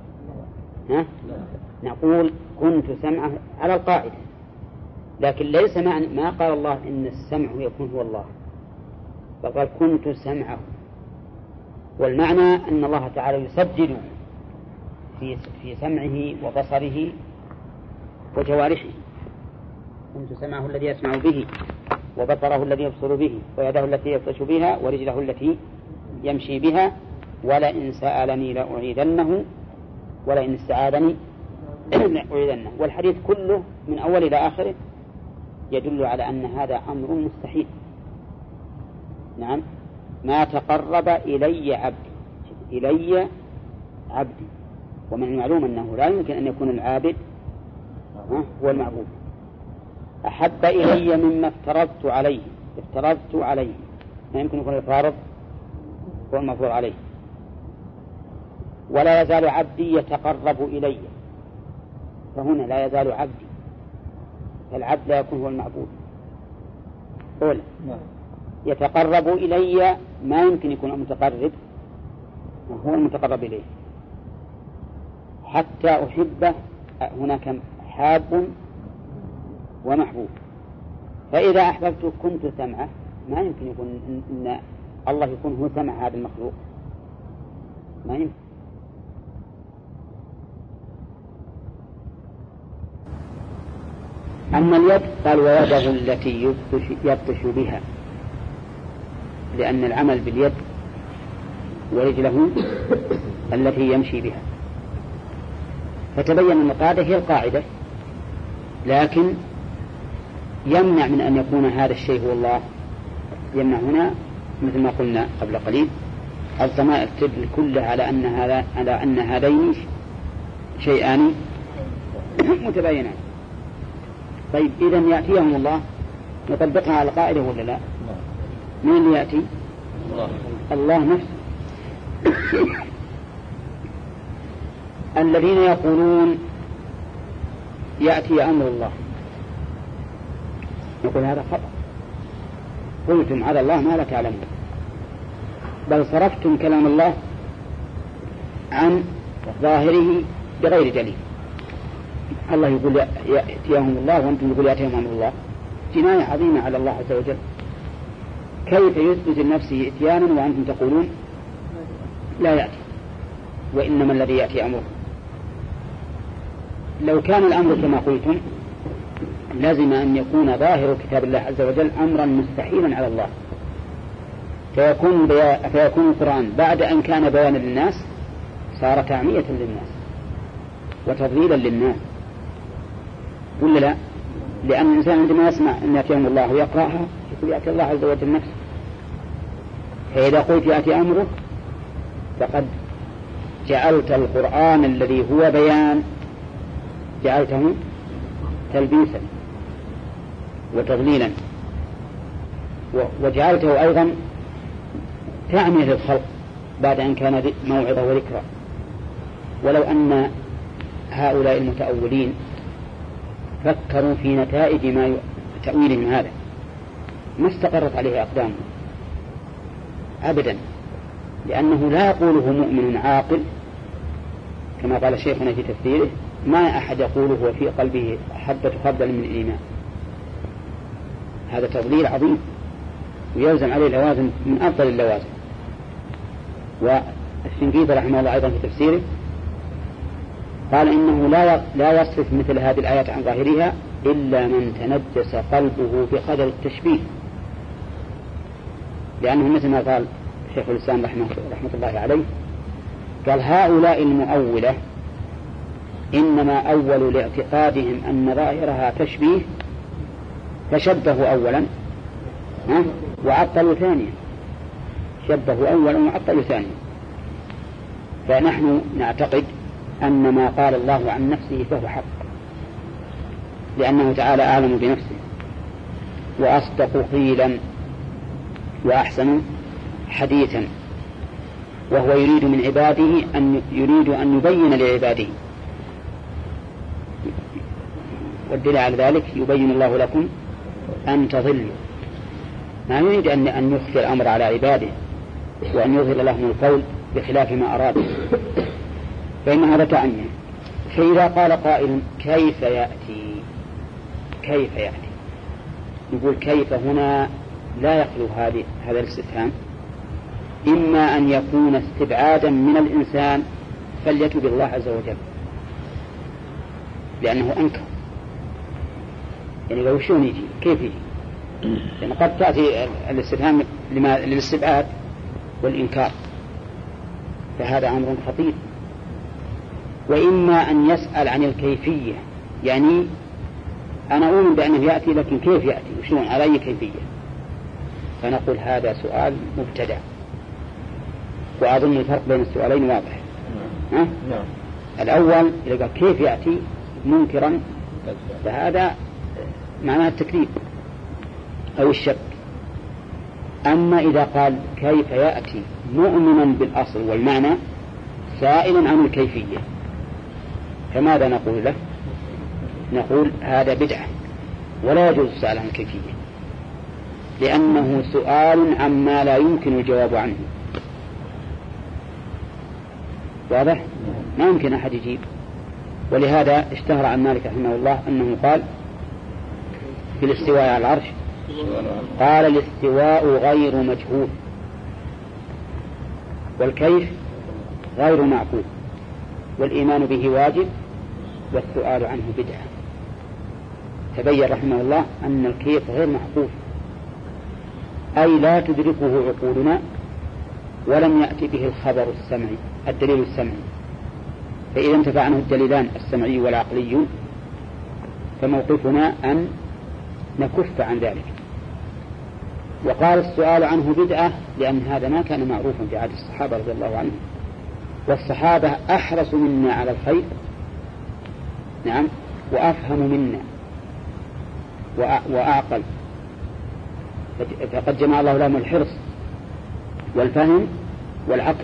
S1: نقول كنت سمعه على القاعدة، لكن ليس ما قال الله إن السمع يكون هو الله، فقال كنت سمعه. والمعنى أن الله تعالى يسجل في سمعه وبصره وجوارحه. كنت سمعه الذي يسمع به وبصره الذي يبصر به ويده التي يبطش بها ورجله التي يمشي بها ولئن سألني لأعيذنه ولئن استعاذني لأعيذنه. والحديث كله من أول إلى آخره يدل على أن هذا أمر مستحيل. نعم، ما تقرب إلي عبدي، ومن المعلوم أنه لا يمكن أن يكون العابد هو المعبود. أحب إلي مما افترضت عليه، ما يمكن يكون الفارض هو المفروض عليه. ولا يزال عبدي يتقرب إلي، فهنا لا يزال عبدي، فالعبد لا يكون هو المعبود. أولا يتقرب إلي ما يمكن يكون المتقرب هو المتقرب إليه حتى أحبه. هناك حاب ومحبوب، فإذا أحببته كنت سمعه، ما يمكن يكون إن الله يكون هو سمع هذا المخلوق، ما يمكن. أما اليد قال ويده التي يبطش بها، لأن العمل باليد، ورجله التي يمشي بها. فتبين أن القاعدة هي القاعدة، لكن يمنع من أن يكون هذا الشيء هو الله. يمنع هنا مثل ما قلنا قبل قليل الضمائر تدل كلها على أن هذين شيئان متباينان. طيب إذا يأتيهم الله، نطبقها على القاعدة ولا لا؟ من اللي يأتي؟ الله نفسه. الذين يقولون يأتي أمر الله، نقول هذا خطأ. قلتم على الله ما لا تعلمون، بل صرفتم كلام الله عن ظاهره بغير دليل. الله يقول يأتيهم الله وأنتم يقول يأتيهم أمر الله، جناية عظيمة على الله عز وجل. كيف يثبت لنفسه إتيانا وأنتم تقولون لا يأتي، وإنما الذي يأتي أمره؟ لو كان الأمر كما قلتم لازم أن يكون ظاهر كتاب الله عز وجل أمرا مستحيلا على الله، فيكون القرآن بعد أن كان بيانا للناس صار تعمية للناس وتضليلا للناس، ولا لا؟ لأن الإنسان عندما يسمع أن يأتيهم الله ويقرأها يقول يأتي الله عز وجل نفسه. فإذا قلت يأتي أمره فقد جعلت القرآن الذي هو بيان جعلته تلبيسا وتضليلا، وجعلته أيضا تعمية للخلق بعد أن كان موعظة وذكرى. ولو أن هؤلاء المتأولين فكروا في نتائج ما تأويلهم هذا ما استقرت عليه أقدامهم أبدا، لأنه لا يقوله مؤمن عاقل كما قال شيخنا في تفسيره: ما أحد يقوله وفي قلبه حبة خردل من الإيمان. هذا تضليل عظيم ويلزم عليه لوازم من أفضل اللوازم. والشنقيطي رحمه الله أيضا في تفسيره قال إنه لا يصرف مثل هذه الآيات عن ظاهرها إلا من تنجس قلبه بقدر التشبيه، لأنه مثل ما قال شيخ الإسلام رحمة الله عليه، قال هؤلاء المؤولة إنما أول لاعتقادهم أن ظاهرها تشبيه فشبهوا أولا وعطلوا ثانيا، شبهوا أولا وعطلوا ثانيا. فنحن نعتقد أن ما قال الله عن نفسه فهو حق، لأنه تعالى أعلم بنفسه وأصدق قيلا وأحسن حديثا، وهو يريد من عباده يريد أن يبين لعباده، والدليل على ذلك يبين الله لكم أن تضلوا. ما يريد أن يخفي الأمر على عباده وأن يظهر لهم القول بخلاف ما أراد، فإن هذا تعمية. فإذا قال قائل كيف يأتي نقول كيف هنا لا يخلو هذا الاستفهام، إما أن يكون استبعادا من الإنسان فليتب الله عز وجل لأنه أنكر، يعني لو شلون يجي كيف يجي؟ يعني قد تأتي الاستفهام للاستبعاد والإنكار، فهذا أمر خطير. وإما أن يسأل عن الكيفية، يعني أنا أؤمن بأنه يأتي لكن كيف يأتي وشلون على أي كيفية، فنقول هذا سؤال مبتدع. وأظن الفرق بين السؤالين واضح. الأول إذا قال كيف يأتي منكرا فهذا معناه التكذيب أو الشك. أما إذا قال كيف يأتي مؤمنا بالأصل والمعنى سائلا عن الكيفية، فماذا نقول له؟ نقول هذا بدعة ولا يجوز السؤال عن الكيفية، لأنه سؤال عما لا يمكن الجواب عنه. واضح؟ ما يمكن أحد يجيب. ولهذا اشتهر عن مالك رحمه الله أنه قال في الاستواء على العرش قال الاستواء غير مجهول والكيف غير معقول والإيمان به واجب والسؤال عنه بدعة. تبين رحمه الله أن الكيف غير محفوظ، أي لا تدركه عقولنا ولم يأتي به الخبر السمعي الدليل السمعي، فإذا انتفع عنه الدليلان السمعي والعقلي فموقفنا أن نكف عن ذلك. وقال السؤال عنه بدعة لأن هذا ما كان معروفا في عهد الصحابة رضي الله عنهم، والصحابة أحرص منا على الخير، نعم، وأفهم منا وأعقل، فقد جمع الله لهم الحرص والفهم والعقل،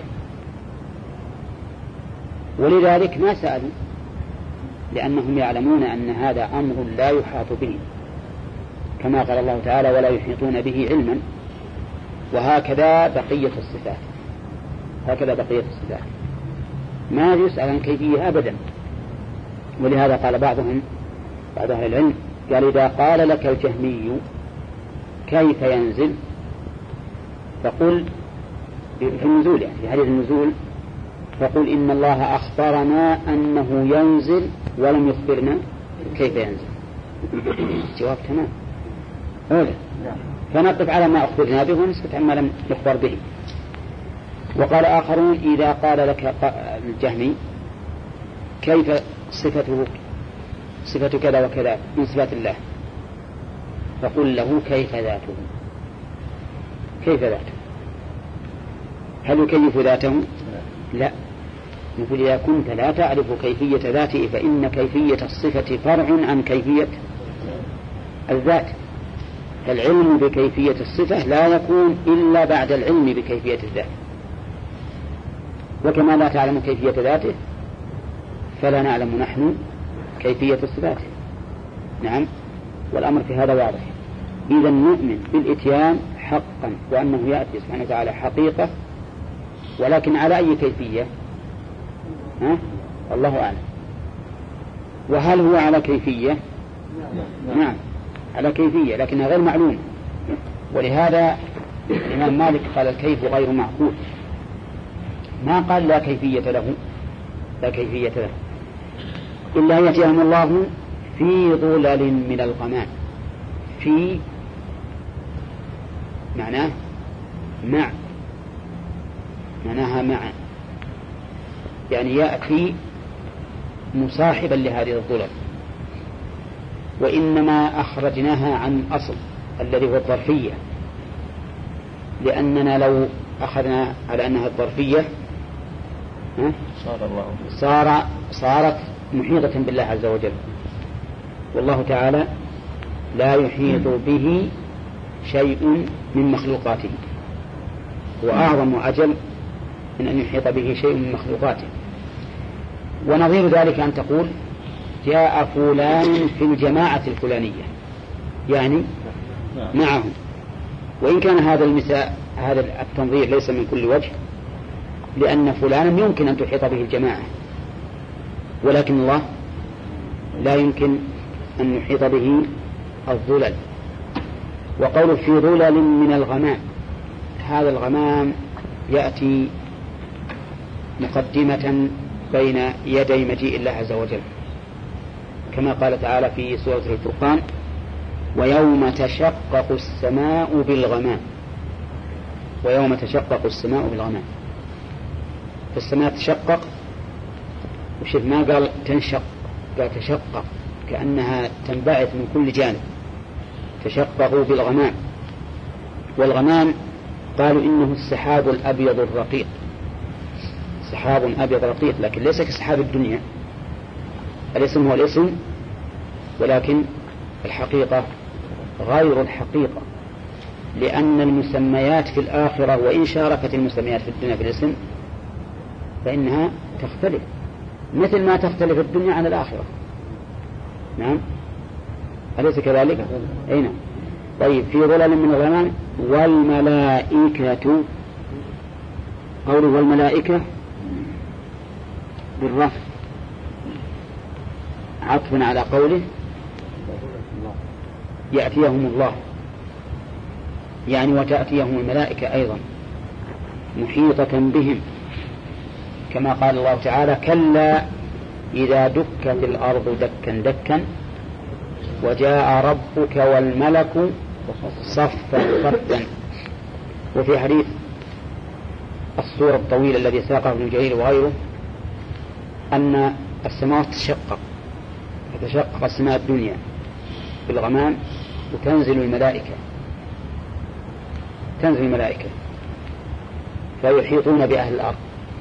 S1: ولذلك ما سألوا، لأنهم يعلمون أن هذا أمر لا يحاط به، كما قال الله تعالى ولا يحيطون به علما. وهكذا بقية الصفات، هكذا بقية الصفات ما يسأل عن كيفية أبدا. ولهذا قال بعض أهل العلم قال إذا قال لك الجهمي كيف ينزل فقل في النزول، يعني في حديث النزول، فقل إن الله أخبرنا أنه ينزل ولم يخبرنا كيف ينزل. الجواب تمام أولا، فنقف على ما أخبرنا به ونسكت عما لم نخبر به. وقال آخرون إذا قال لك الجهمي كيف صفة كذا وكذا من صفات الله فقل له كيف ذاته. كيف ذاته؟ هل يكيف ذاته؟ لا، نقول إذا كنت لا تعرف كيفية ذاته فإن كيفية الصفة فرع عن كيفية الذات، فالعلم بكيفية الصفة لا يكون إلا بعد العلم بكيفية الذات. وكما لا تعلم كيفية ذاته فلا نعلم نحن كيفية صفاته. نعم، والأمر في هذا واضح. إذا نؤمن بالإتيان حقا وأنه يأتي سبحانه وتعالى حقيقة، ولكن على أي كيفية؟ الله أعلم. وهل هو على كيفية؟ نعم على كيفية لكنها غير معلومة. ولهذا الإمام مالك قال الكيف غير معقول، ما قال لا كيفية له، لا كيفية له إلا يأتيهم الله في ظلل من الغمام. في معناه مع، معناها مع، يعني يأتي مصاحبا لهذه الظلل. وإنما أخرجناها عن أصل الذي هو الظرفية، لأننا لو أخذنا على أنها الظرفية صارت محيطة بالله عز وجل، والله تعالى لا يحيط به شيء من مخلوقاته، وأعظم وأجل من أن يحيط به شيء من مخلوقاته. ونظير ذلك أن تقول جاء فلان في الجماعة الفلانية، يعني معهم، وإن كان هذا التنظير ليس من كل وجه، لأن فلانا يمكن أن تحيط به الجماعة، ولكن الله لا يمكن أن يحيط به الظلل. وقول في ظلل من الغمام، هذا الغمام يأتي مقدمة بين يدي مجيء الله عز وجل، كما قال تعالى في سورة الفرقان ويوم تشقق السماء بالغمام. ويوم تشقق السماء بالغمام، فالسماء تشقق، وشوف ما قال تنشق، قال تشقق كأنها تنبعث من كل جانب. تشققوا بالغمام. والغمام قالوا إنه السحاب الأبيض الرقيق، سحاب أبيض رقيق، لكن ليس كسحاب الدنيا. الاسم هو الاسم، ولكن الحقيقة غير الحقيقة، لأن المسميات في الآخرة وإن شاركت المسميات في الدنيا في الاسم فإنها تختلف، مثل ما تختلف الدنيا عن الآخرة. نعم، أليس كذلك؟ أي نعم. طيب، في ظلل من الغمام. والملائكة، قوله والملائكة بالرفع عطفا على قوله يأتيهم الله، يعني وتأتيهم الملائكة أيضا محيطة بهم، كما قال الله تعالى كلا إذا دكت الأرض دكا دكا وجاء ربك والملك صفا صفا. وفي حديث السورة الطويل الذي ساقه ابن جرير وغيره أن السماوات تشقق، فتشقق السماء الدنيا بالغمام وتنزل الملائكة، تنزل الملائكة فيحيطون بأهل الأرض.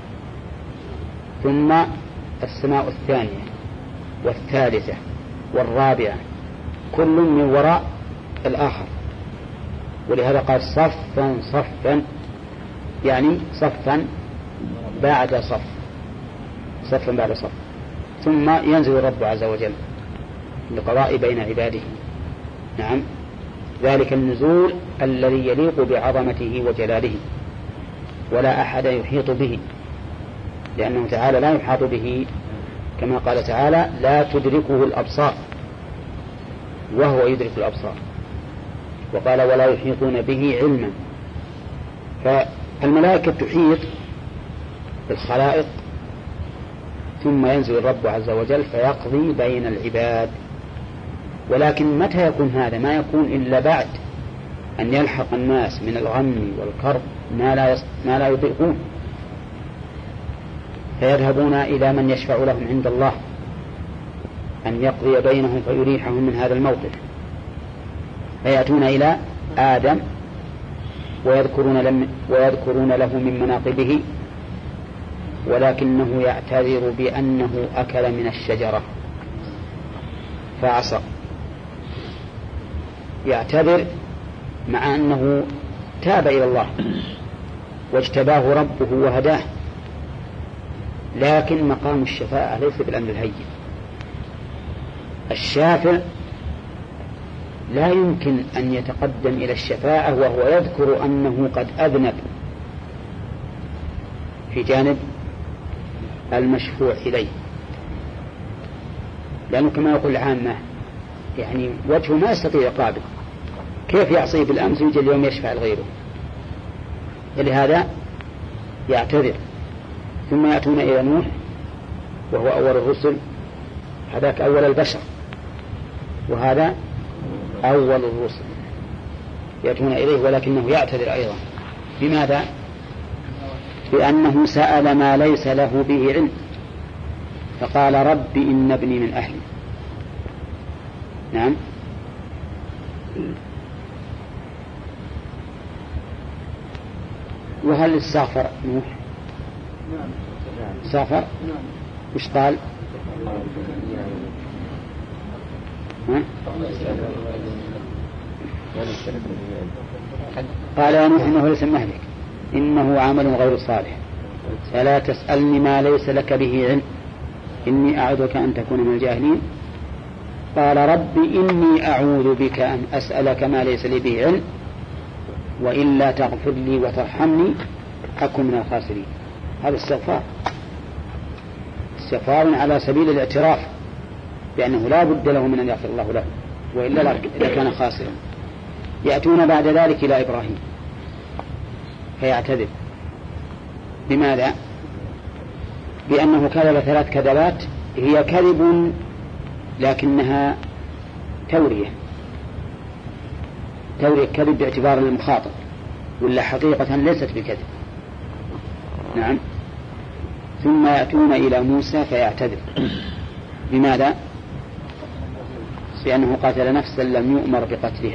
S1: ثم السماء الثانية والثالثة والرابعة كل من وراء الآخر، ولهذا قال صفا صفا، يعني صفا بعد صف، صفا بعد صف. ثم ينزل الرب عز وجل لقضاء بين عباده. نعم، ذلك النزول الذي يليق بعظمته وجلاله، ولا أحد يحيط به، لأنه تعالى لا يحاط به، كما قال تعالى لا تدركه الأبصار وهو يدرك الأبصار، وقال ولا يحيطون به علما. فالملائكة تحيط بالخلائق، ثم ينزل الرب عز وجل فيقضي بين العباد. ولكن متى يكون هذا؟ ما يكون إلا بعد أن يلحق الناس من الغم والكرب ما لا يطيقون، فيذهبون إلى من يشفع لهم عند الله أن يقضي بينهم فيريحهم من هذا الموقف، فيأتون إلى آدم ويذكرون له من مناقبه، ولكنه يعتذر بأنه أكل من الشجرة فعصى. يعتذر مع أنه تاب إلى الله واجتباه ربه وهداه، لكن مقام الشفاعة ليس بالأمر الهين. الشافع لا يمكن أن يتقدم إلى الشفاعة وهو يذكر أنه قد أذنب في جانب المشفوع إليه، لأنه كما يقول العامة يعني وجهه ما يستطيع يقابل، كيف يعصيه بالأمس ويجي اليوم يشفع لغيره؟ لهذا يعتذر. ثم يأتون إلى نوح وهو أول الرسل، هذاك أول البشر وهذا أول الرسل، يأتون إليه ولكنه يعتذر أيضا. بماذا؟ بأنه سأل ما ليس له به علم، فقال رب إن ابني من أهلي. نعم. وهل استغفر نوح؟ استغفر؟ وش قال؟ قال يا نوح إنه ليس من أهلك إنه عمل غير صالح فلا تسألني ما ليس لك به علم إني أعوذك أن تكون من الجاهلين. قال رب إني أعوذ بك أن أسألك ما ليس لي به علم وإلا تغفر لي وترحمني أكن من الخاسرين. هذا استغفار على سبيل الاعتراف بأنه لا بد له من أن يغفر الله له وإلا لكان خاسرا. يأتون بعد ذلك إلى إبراهيم فيعتذر. بماذا؟ بأنه كذب 3 كذبات هي كذب لكنها تورية، توري الكذب باعتبار المخاطب، ولا حقيقة ليست بكذب. نعم. ثم يأتون إلى موسى فيعتذر. بماذا؟ بأنه قتل نفسا لم يؤمر بقتلها.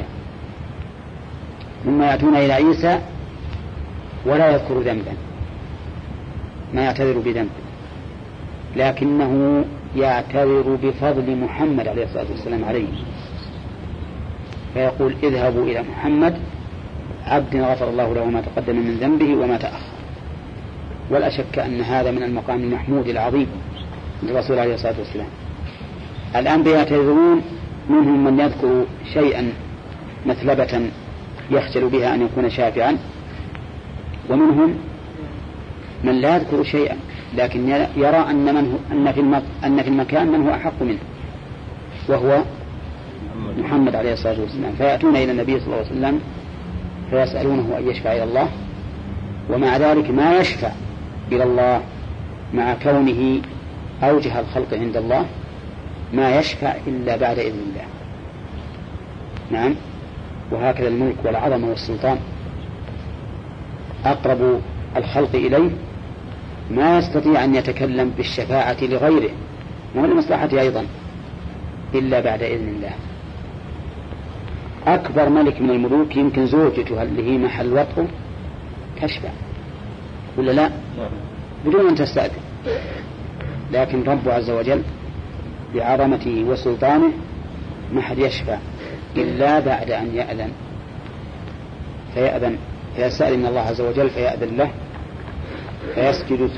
S1: ثم يأتون إلى عيسى ولا يذكر ذنبا، ما يعتذر بذنب، لكنه يعتذر بفضل محمد عليه الصلاة والسلام عليه، فيقول اذهبوا إلى محمد عبد غفر الله له ما تقدم من ذنبه وما تأخر. ولا شك أن هذا من المقام المحمود العظيم للرسول عليه الصلاة والسلام. الآن يعتذرون، منهم من يذكر شيئا مثلبة يخجل بها أن يكون شافعا، ومنهم من لا يذكر شيئا لكن يرى أن في المكان من هو أحق منه، وهو محمد عليه الصلاة والسلام. فيأتون إلى النبي صلى الله عليه وسلم فيسألونه أن يشفع إلى الله، ومع ذلك ما يشفع إلى الله مع كونه أوجه الخلق عند الله، ما يشفع إلا بعد إذن الله. نعم. وهكذا الملك والعظمة والسلطان أقرب الخلق إليه ما يستطيع أن يتكلم بالشفاعة لغيره ومن لمصلحته أيضا إلا بعد إذن الله. أكبر ملك من الملوك يمكن زوجته اللي هي محل وطئه تشفع ولا لا بدون أن تستأذن، لكن رب عز وجل بعظمته وسلطانه ما حد يشفع إلا بعد أن يأذن، فيأذن فيسأل من الله عز وجل فيأذن له، فيسجد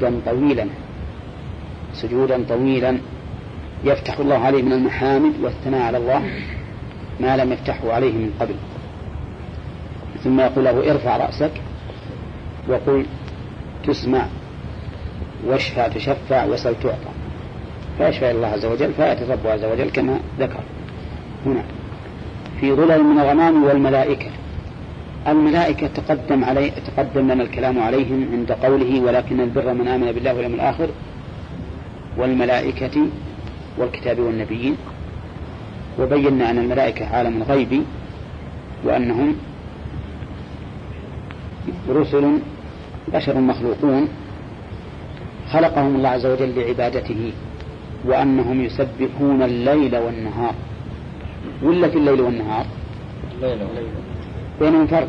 S1: سجودا طويلا يفتح الله عليه من المحامد والثناء على الله ما لم يفتحه عليه من قبل. ثم يقول له ارفع رأسك وقل تسمع واشفع تشفع وسل تعطى، فيشفع الله عز وجل فيأتي الرب عز وجل كما ذكر هنا في ظلل من الغمام. والملائكة، الملائكة تقدم لنا الكلام عليهم عند قوله ولكن البر من آمن بالله واليوم الآخر والملائكة والكتاب والنبيين، وبينا أن الملائكة عالم غيبي وأنهم رسل بشر مخلوقون خلقهم الله عز وجل لعبادته، وأنهم يسبحون الليل والنهار. ولا في الليل والنهار بينهم فرق؟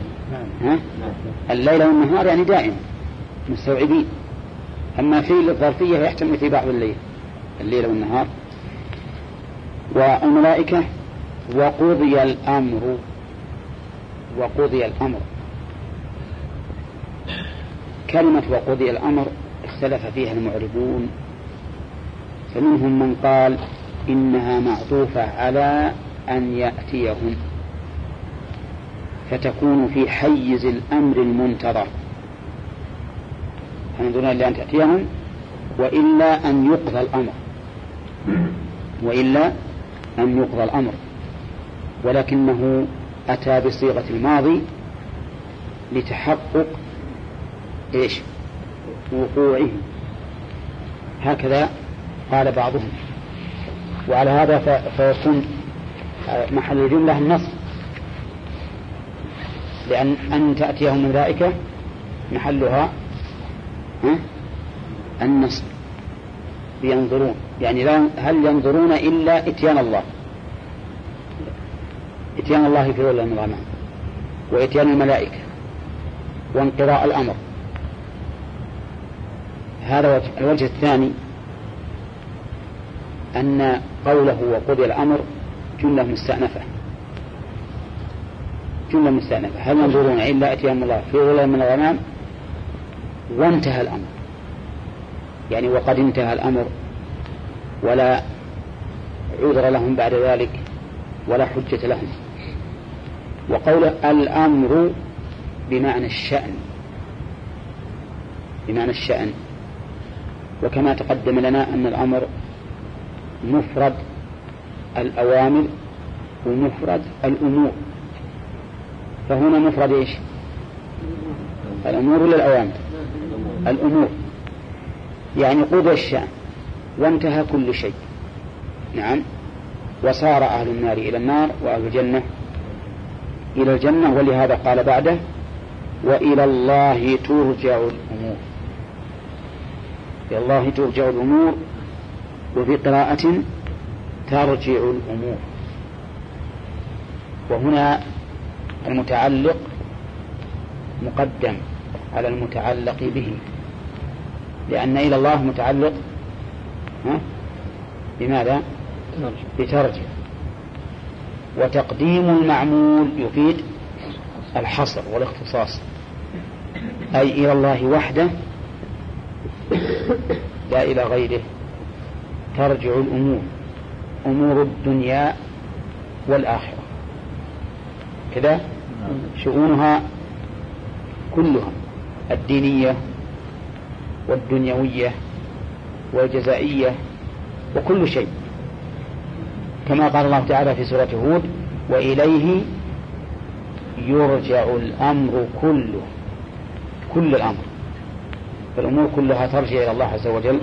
S1: الليل والنهار يعني دائما مستوعبين، أما في الظرفية يحتمل في بعض الليل والنهار. والملائكة وقضي الأمر. كلمة وقضي الأمر اختلف فيها المعربون، فمنهم من قال إنها معطوفة على أن يأتيهم، فتكون في حيز الأمر المنتظر، فنظرون إلا أن تأتيهم وإلا أن يقضى الأمر، ولكنه أتى بصيغة الماضي لتحقق وقوعه، هكذا قال بعضهم. وعلى هذا فيكون محل الجملة النص، لأن أن تأتيهم الملائكة محلها النص ينظرون، يعني هل ينظرون إلا إتيان الله في ظل من الغمام وإتيان الملائكة وانقضاء الأمر. هذا الوجه الثاني، أن قوله وقضي الأمر جملة مستأنفة. هل ينظرون إلا إتيان الله في ظل من الغمام وانتهى الأمر، يعني وقد انتهى الأمر ولا عذر لهم بعد ذلك ولا حجة لهم. وقول الأمر بمعنى الشأن، وكما تقدم لنا أن الأمر مفرد الأوامر ومفرد الأمور، فهنا مفرد إيش؟ الأمور ولا الأوامر؟ الأمور، يعني قضى الشأن وانتهى كل شيء. نعم. وصار أهل النار إلى النار وأهل الجنة إلى الجنة، ولهذا قال بعده وإلى الله ترجع الأمور. إلى الله ترجع الأمور، وفي قراءة ترجع الأمور. وهنا المتعلق مقدم على المتعلق به، لأن إلى الله متعلق بماذا؟ بترجع. وتقديم المعمول يفيد الحصر والاختصاص، أي إلى الله وحده لا إلى غيره ترجع الأمور، أمور الدنيا والآخرة كذا، شؤونها كلها، الدينية والدنيوية والجزائية وكل شيء، كما قال الله تعالى في سورة هود وإليه يرجع الأمر كله، كل الأمر، فالأمور كلها ترجع إلى الله عز وجل.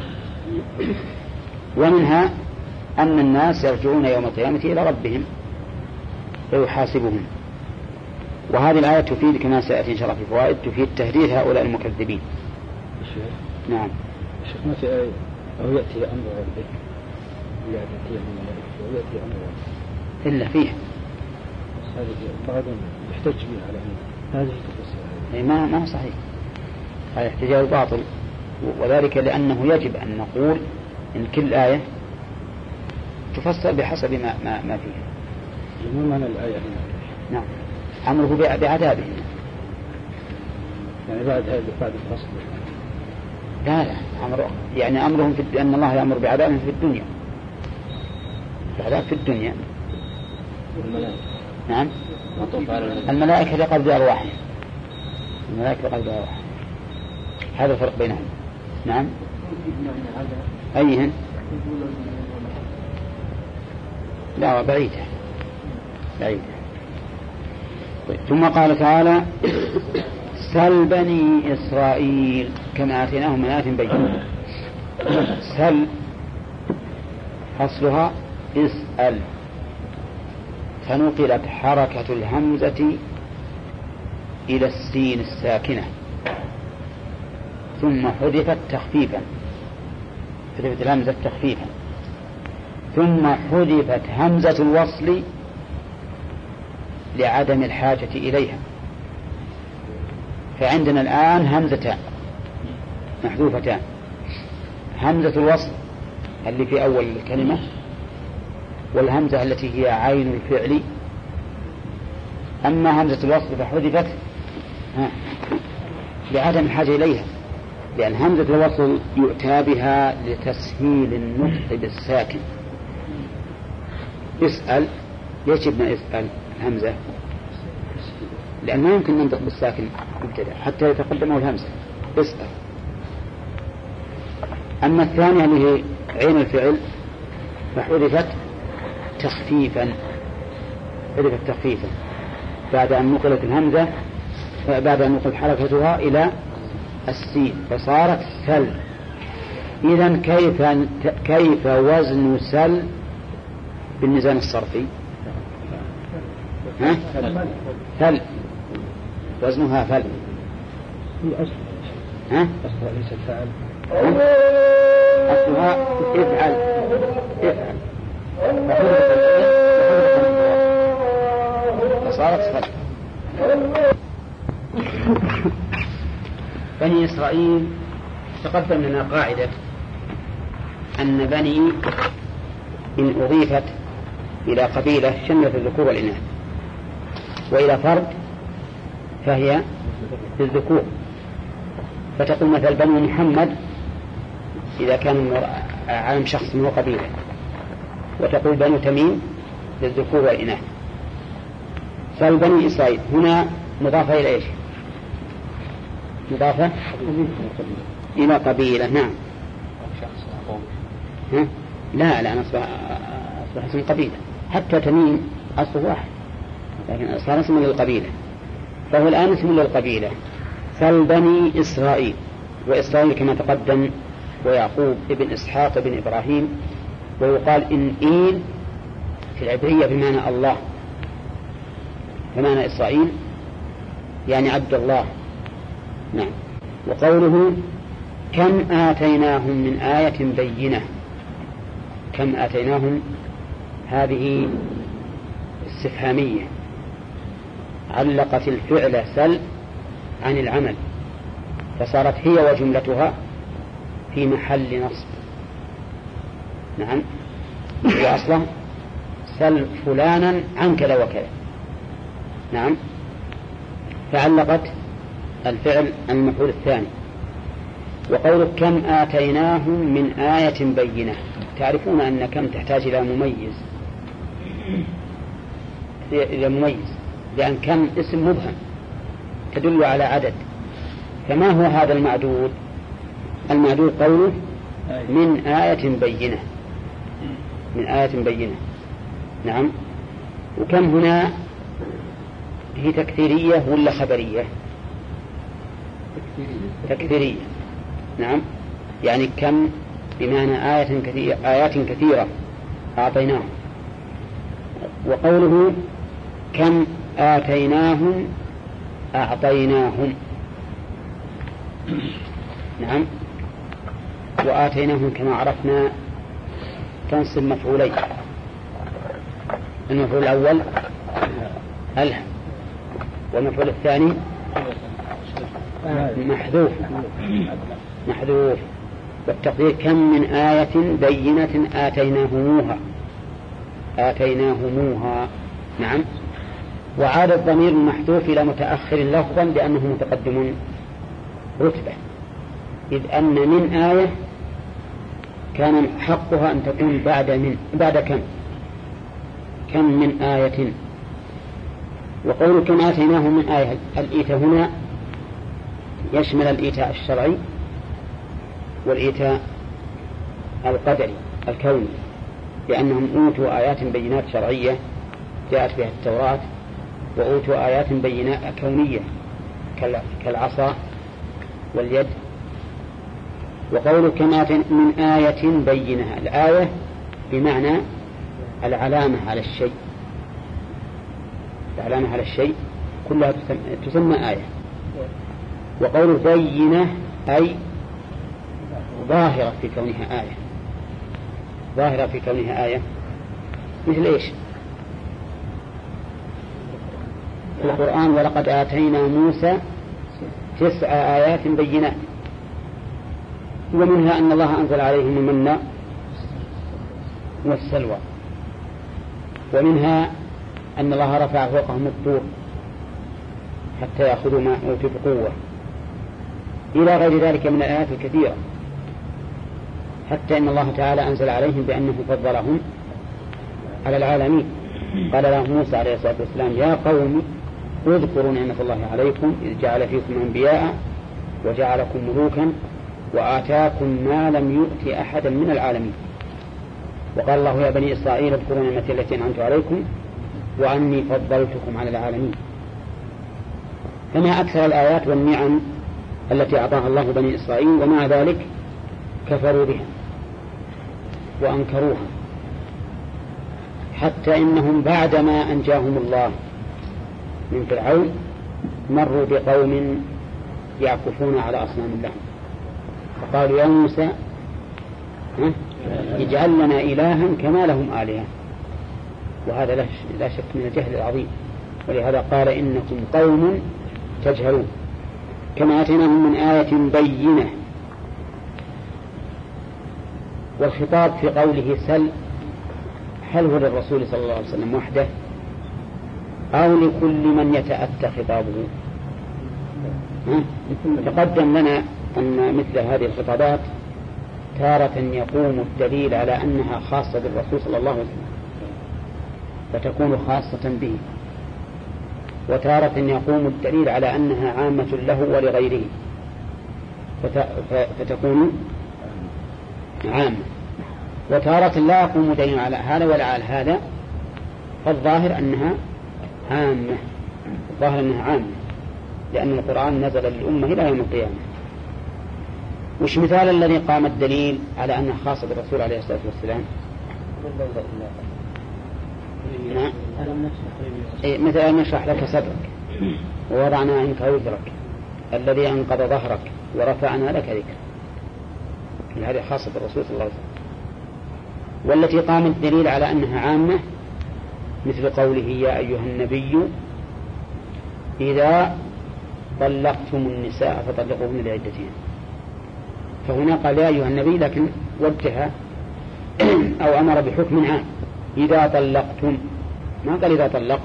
S1: ومنها أن الناس يرجعون يوم القيامة إلى ربهم فيحاسبهم. وهذه الآية تفيد كما سيأتي إن شاء الله في فوائد، تفيد تهديد هؤلاء المكذبين. نعم.
S2: الشيخ ما في آية أو يأتي أمر ربك يأتي الملائكة ويأتي أمر ربك
S1: إلا فيه
S2: بعضهم يحتج به على هذه التفسير.
S1: ما صحيح، هذا احتجاج باطل، وذلك لأنه يجب أن نقول إن كل آية تفسر بحسب ما فيها.
S2: جميع معنى الآية هنا.
S1: نعم، أمره بعذابه،
S2: يعني بعد الفصل.
S1: لا يعني أمرهم في أن الله يأمر بعذابهم في الدنيا، العذاب في الدنيا. نعم، الملائكة لقبض أرواحهم، الملائكة لقبض أرواحهم، هذا الفرق بينهم. نعم، أيهن؟ لا، بعيدة. ثم قال تعالى سل بني إسرائيل كما آتيناهم من آيات بينات. سل أصلها اسأل، فنقلت حركة الهمزة إلى السين الساكنة ثم حذفت تخفيفا، حذفت الهمزة تخفيفا، ثم حذفت همزة الوصل لعدم الحاجة إليها. فعندنا الآن همزتان محذوفتان، همزة الوصل اللي في أول الكلمة، والهمزة التي هي عين الفعل. أما همزة الوصل فحذفت لعدم الحاجة إليها، لأن همزة الوصل يؤتى بها لتسهيل النطق بالساكن. اسأل، ليش ابن اسأل الهمزة؟ لأن ما يمكن ننطق بالساكن مبتدأ حتى يتقدمه الهمزة. اسأل. أما الثانية اللي هي عين الفعل فحذفت تخفيفا، حذفت تخفيفا بعد أن نقلت الهمزة، بعد أن نقلت حركتها إلى السين فصارت سل. إذن كيف وزن سل بالميزان الصرفي؟ فل، وزنها فل.
S2: أصلها ليس الفعل،
S1: أصلها افعل، فصارت فل. بني إسرائيل تقدم لنا قاعدة أن بني إن أضيفت إلى قبيلة شملت الذكور والإناث، وإلى فرد فهي للذكور. فتقول مثل بني محمد إذا كان عالم شخص من قبيلة، وتقول بني تميم للذكور والإناث. فالبني إسرائيل هنا مضافة إلى إيش؟ مضافة إلى قبيلة. نعم. لا أصبح اسم قبيلة، حتى تميم أصل واحد لكن صار اسم للقبيلة، فهو الآن اسم للقبيلة. فالبني إسرائيل، وإسرائيل كما تقدم ويعقوب ابن إسحاق ابن إبراهيم، ويقال إن إيل في العبرية بمعنى الله، فمعنى إسرائيل يعني عبد الله. نعم. وقوله كم آتيناهم من آية بينة، كم آتيناهم هذه استفهامية علقت الفعل سل عن العمل، فصارت هي وجملتها في محل نصب. نعم. وأصلا سل فلانا عن كذا وكذا. نعم. فعلقت الفعل عن المفعول الثاني. وقول كم آتيناهم من آية بينة، تعرفون أن كم تحتاج إلى مميز، لأن كم اسم مبهم تدل على عدد. فما هو هذا المعدود؟ المعدود قوله من آية بينة، من آية بينة. نعم. وكم هنا هي تكثيرية ولا خبرية؟ تكثيرية. نعم. يعني كم بمعنى آيات كثيرة أعطيناهم. وقوله كم آتيناهم أعطيناهم. نعم. وآتيناهم كما عرفنا تنصب مفعولين، المفعول الأول ألهم، والمفعول الثاني محذوف. والتقدير كم من آية بينة آتيناهموها. نعم. وعاد الضمير المحذوف إلى متأخر لفظا لأنه متقدم رتبة، إذ أن من آية كان حقها أن تكون بعد كم من آية. وقول كم آتيناه من آية، الإيتاء هنا يشمل الإيتاء الشرعي والإيتاء القدري الكوني، لأنهم أوتوا آيات بينات شرعية جاءت بها التوراة، وأوتوا آيات بينات كونية كالعصا واليد. وقول كم آتينا من آية بينة، الآية بمعنى العلامة على الشيء، العلامة على الشيء كلها تسمى آية. وقول بينة أي ظاهرة في كونها آية، ظاهرة في كونها آية. مثل إيش؟ في القرآن ولقد آتينا موسى 9 آيات بينات، ومنها أن الله أنزل عليهم المن والسلوى، ومنها أن الله رفع فوقهم الطور حتى يأخذوا ما أوتوا بقوة، إلى غير ذلك من الآيات الكثيرة، حتى إن الله تعالى أنزل عليهم بأنه فضلهم على العالمين. قال لهم موسى عليه الصلاة والسلام يا قوم اذكروا نعمة الله عليكم إذ جعل فيكم أنبياء وجعلكم ملوكا وآتاكم ما لم يؤت أحدا من العالمين. وقال الله يا بني إسرائيل اذكروا نعمتي التي أنعمت عليكم وأني فضلتكم على العالمين. فما أكثر الآيات والنعم التي أعطاها الله بني إسرائيل، ومع ذلك كفروا بها وأنكروها، حتى إنهم بعدما أنجاهم الله من فرعون مروا بقوم يعكفون على أصنام لهم، فقالوا يا موسى اجعل لنا إلها كما لهم آلهة. وهذا لا شك من الجهل العظيم، ولهذا قال إنكم قوم تجهلون. كما آتيناهم من آية بينة. والخطاب في قوله سل هل هو للرسول صلى الله عليه وسلم وحده أو لكل من يتأتى خطابه؟ تقدم لنا أن مثل هذه الخطابات تارة يقوم الدليل على أنها خاصة بالرسول صلى الله عليه وسلم فتكون خاصة به، وتارة يقوم الدليل على أنها عامة له ولغيره فتكون عامة، وتارة لا يقوم دليل على هذا ولا على هذا، فالظاهر أنها عامة، الظاهر أنها عامة، لأن القرآن نزل للأمة إلى يوم القيامة. وش مثال الذي قام الدليل على أنها خاصة بالرسول عليه الصلاة والسلام؟ نعم. مثل أن نشرح لك صدرك ووضعنا عنك وزرك الذي أنقض ظهرك ورفعنا لك ذكرك. هذه خاصة بالرسول صلى الله عليه وسلم. والتي قام الدليل على أنها عامة مثل قوله يا أيها النبي إذا طلقتم النساء فطلقوهن لعدتهن. فهنا قال يا أيها النبي لكن وجه أو أمر بحكم عام إذا طلقتم، ما قال إذا طلقت.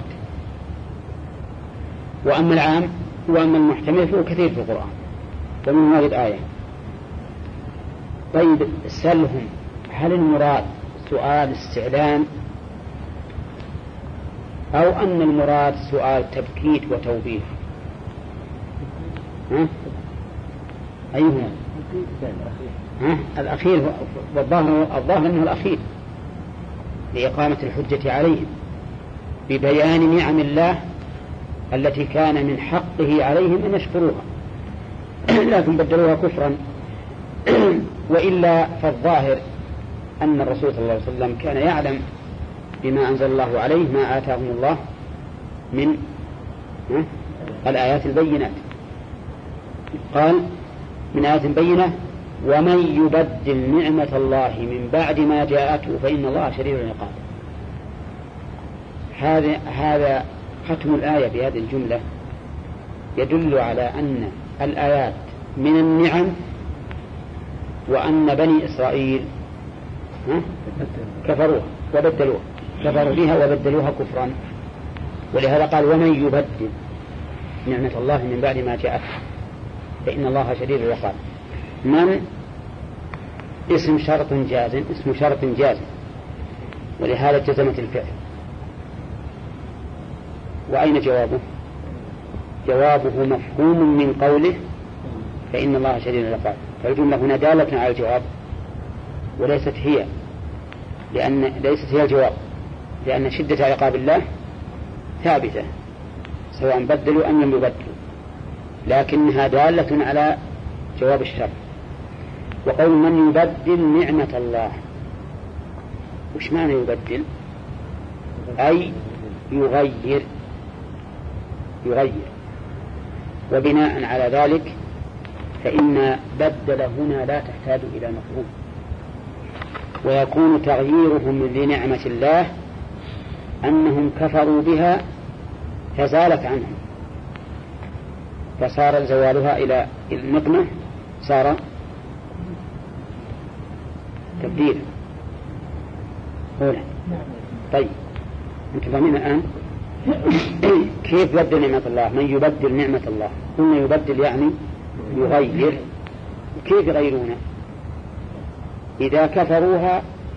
S1: وأما العام وأما المحتمل فهو كثير في القرآن ومن هذه الآية. طيب سلهم هل المراد سؤال استعلام أو أن المراد سؤال تبكيت وتوبيخ؟ أيهما؟ الأخير والظاهر أنه الأخير لإقامة الحجة عليهم ببيان نعم الله التي كان من حقه عليهم أن يشكروها لكن بدلوها كفرا. وإلا فالظاهر أن الرسول صلى الله عليه وسلم كان يعلم بما أنزل الله عليه ما آتاهم الله من الآيات البينات. قال من آيات بينة ومن يبدل نعمة الله من بعد ما جاءته فإن الله شديد العقاب. هذا ختم الآية بهذه الجملة يدل على أن الآيات من النعم وأن بني إسرائيل كفروها وبدلوها، كفروا بها وبدلوها كفرا. ولهذا قال ومن يبدل نعمة الله من بعد ما جاءته فإن الله شديد العقاب. من اسم شرط جازم، اسم شرط جازم ولهذا جزمت الفعل. وأين جوابه؟ جوابه مفهوم من قوله فإن الله شديد العقاب. فالجملة هنا دالة على الجواب وليست هي، ليست هي الجواب، لأن شدة عقاب الله ثابتة سواء بدلوا أم لم يبدلوا، لكنها دالة على جواب الشر. وقول من يبدل نعمة الله، وش معنى يبدل؟ أي يغير. وبناء على ذلك فإن بدل هنا لا تحتاج إلى مفهوم، ويكون تغييرهم لنعمة الله أنهم كفروا بها فزالت عنهم فصار زوالها إلى النقمة صار تبديل. طيب أنتم فاهمين الآن كيف يبدل نعمة الله؟ من يبدل نعمة الله، قلنا يبدل يعني يغير. كيف يغيرونه؟ إذا كفروها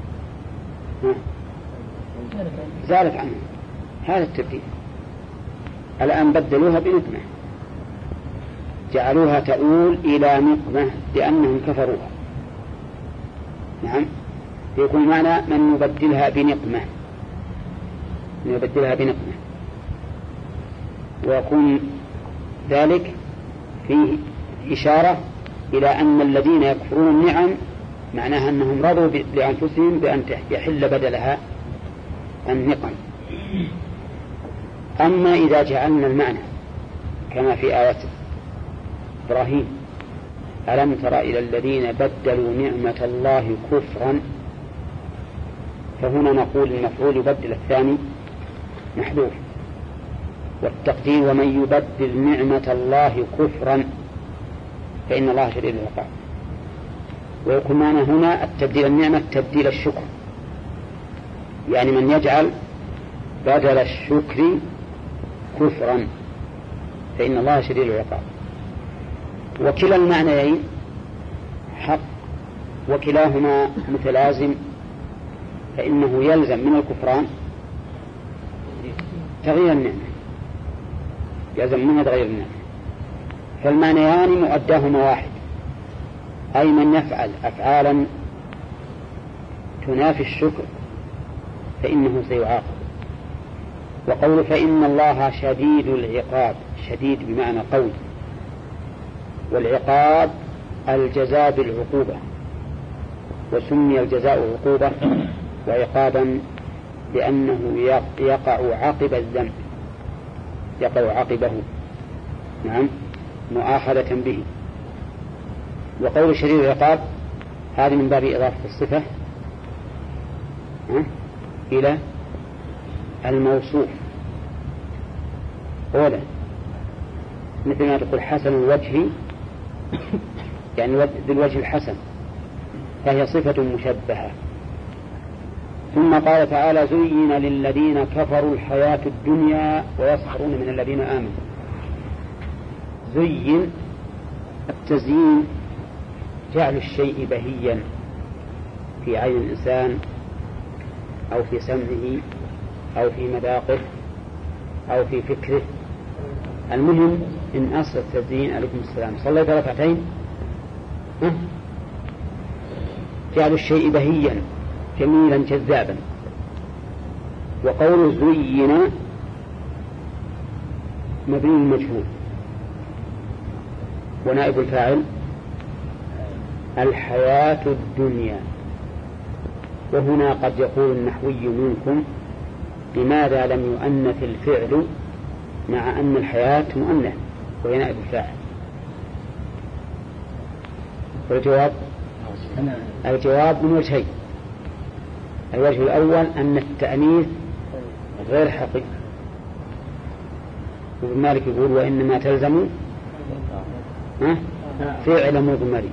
S1: زالت عنهم، هذا التبديل. الآن بدلوها بنقمة، جعلوها تؤول إلى نقمة لأنهم كفروها. نعم، يكون معنى من يبدلها بنقمة، ويكون ذلك فيه إشارة إلى أن الذين يكفرون النعم معناها أنهم رضوا لأنفسهم بأن يحل بدلها النقم. أما إذا جعلنا المعنى كما في آية إبراهيم ألم تر إلى الذين بدلوا نعمة الله كفرا، فهنا نقول المفعول يبدل الثاني محذوف، والتقدير ومن يبدل نعمة الله كفرا فإن الله شديد العقاب. ويكون معنا هنا التبديل النعمة تبديل الشكر، يعني من يجعل بدل الشكر كفرا فإن الله شديد العقاب. وكلا المعنيين حق وكلاهما متلازم، فإنه يلزم من الكفران تغيير النعمة، يلزم منها تغيير النعمة. فالمعنيان مؤداهما واحد، أي من يفعل أفعالا تنافي الشكر فإنه سيعاقب. وقول فإن الله شديد العقاب، شديد بمعنى قوي، والعقاب الجزاء بالعقوبة، وسمي الجزاء عقوبة وعقابا لأنه يقع عقب الذنب، يقع عقبه، نعم، مؤاخذة به. وقول شديد العقاب هذه من باب إضافة الصفة إلى الموصوف، أولا مثل ما تقول حسن الوجه، يعني ذي الوجه الحسن، فهي صفة مشبهة. ثم قال تعالى زين للذين كفروا الحياة الدنيا ويسخرون من الذين آمنوا. زين، التزيين جعل الشيء بهيا في عين الإنسان أو في سمعه أو في مذاقه أو في فكره. المهم إن أصل التزيين، عليكم السلام، صليت ركعتين، جعل الشيء بهيا جميلا جذابا. وقول زين مبني المجهول، ونائب الفاعل الحياة الدنيا. وهنا قد يقول النحوي منكم لماذا لم يؤنث الفعل مع أن الحياة مؤنث وهي نائب الفاعل؟ الجواب من وجهين. الوجه الأول أن التأنيث غير حقيقي، وابن مالك يقول وإنما تلزم فعل مضمري.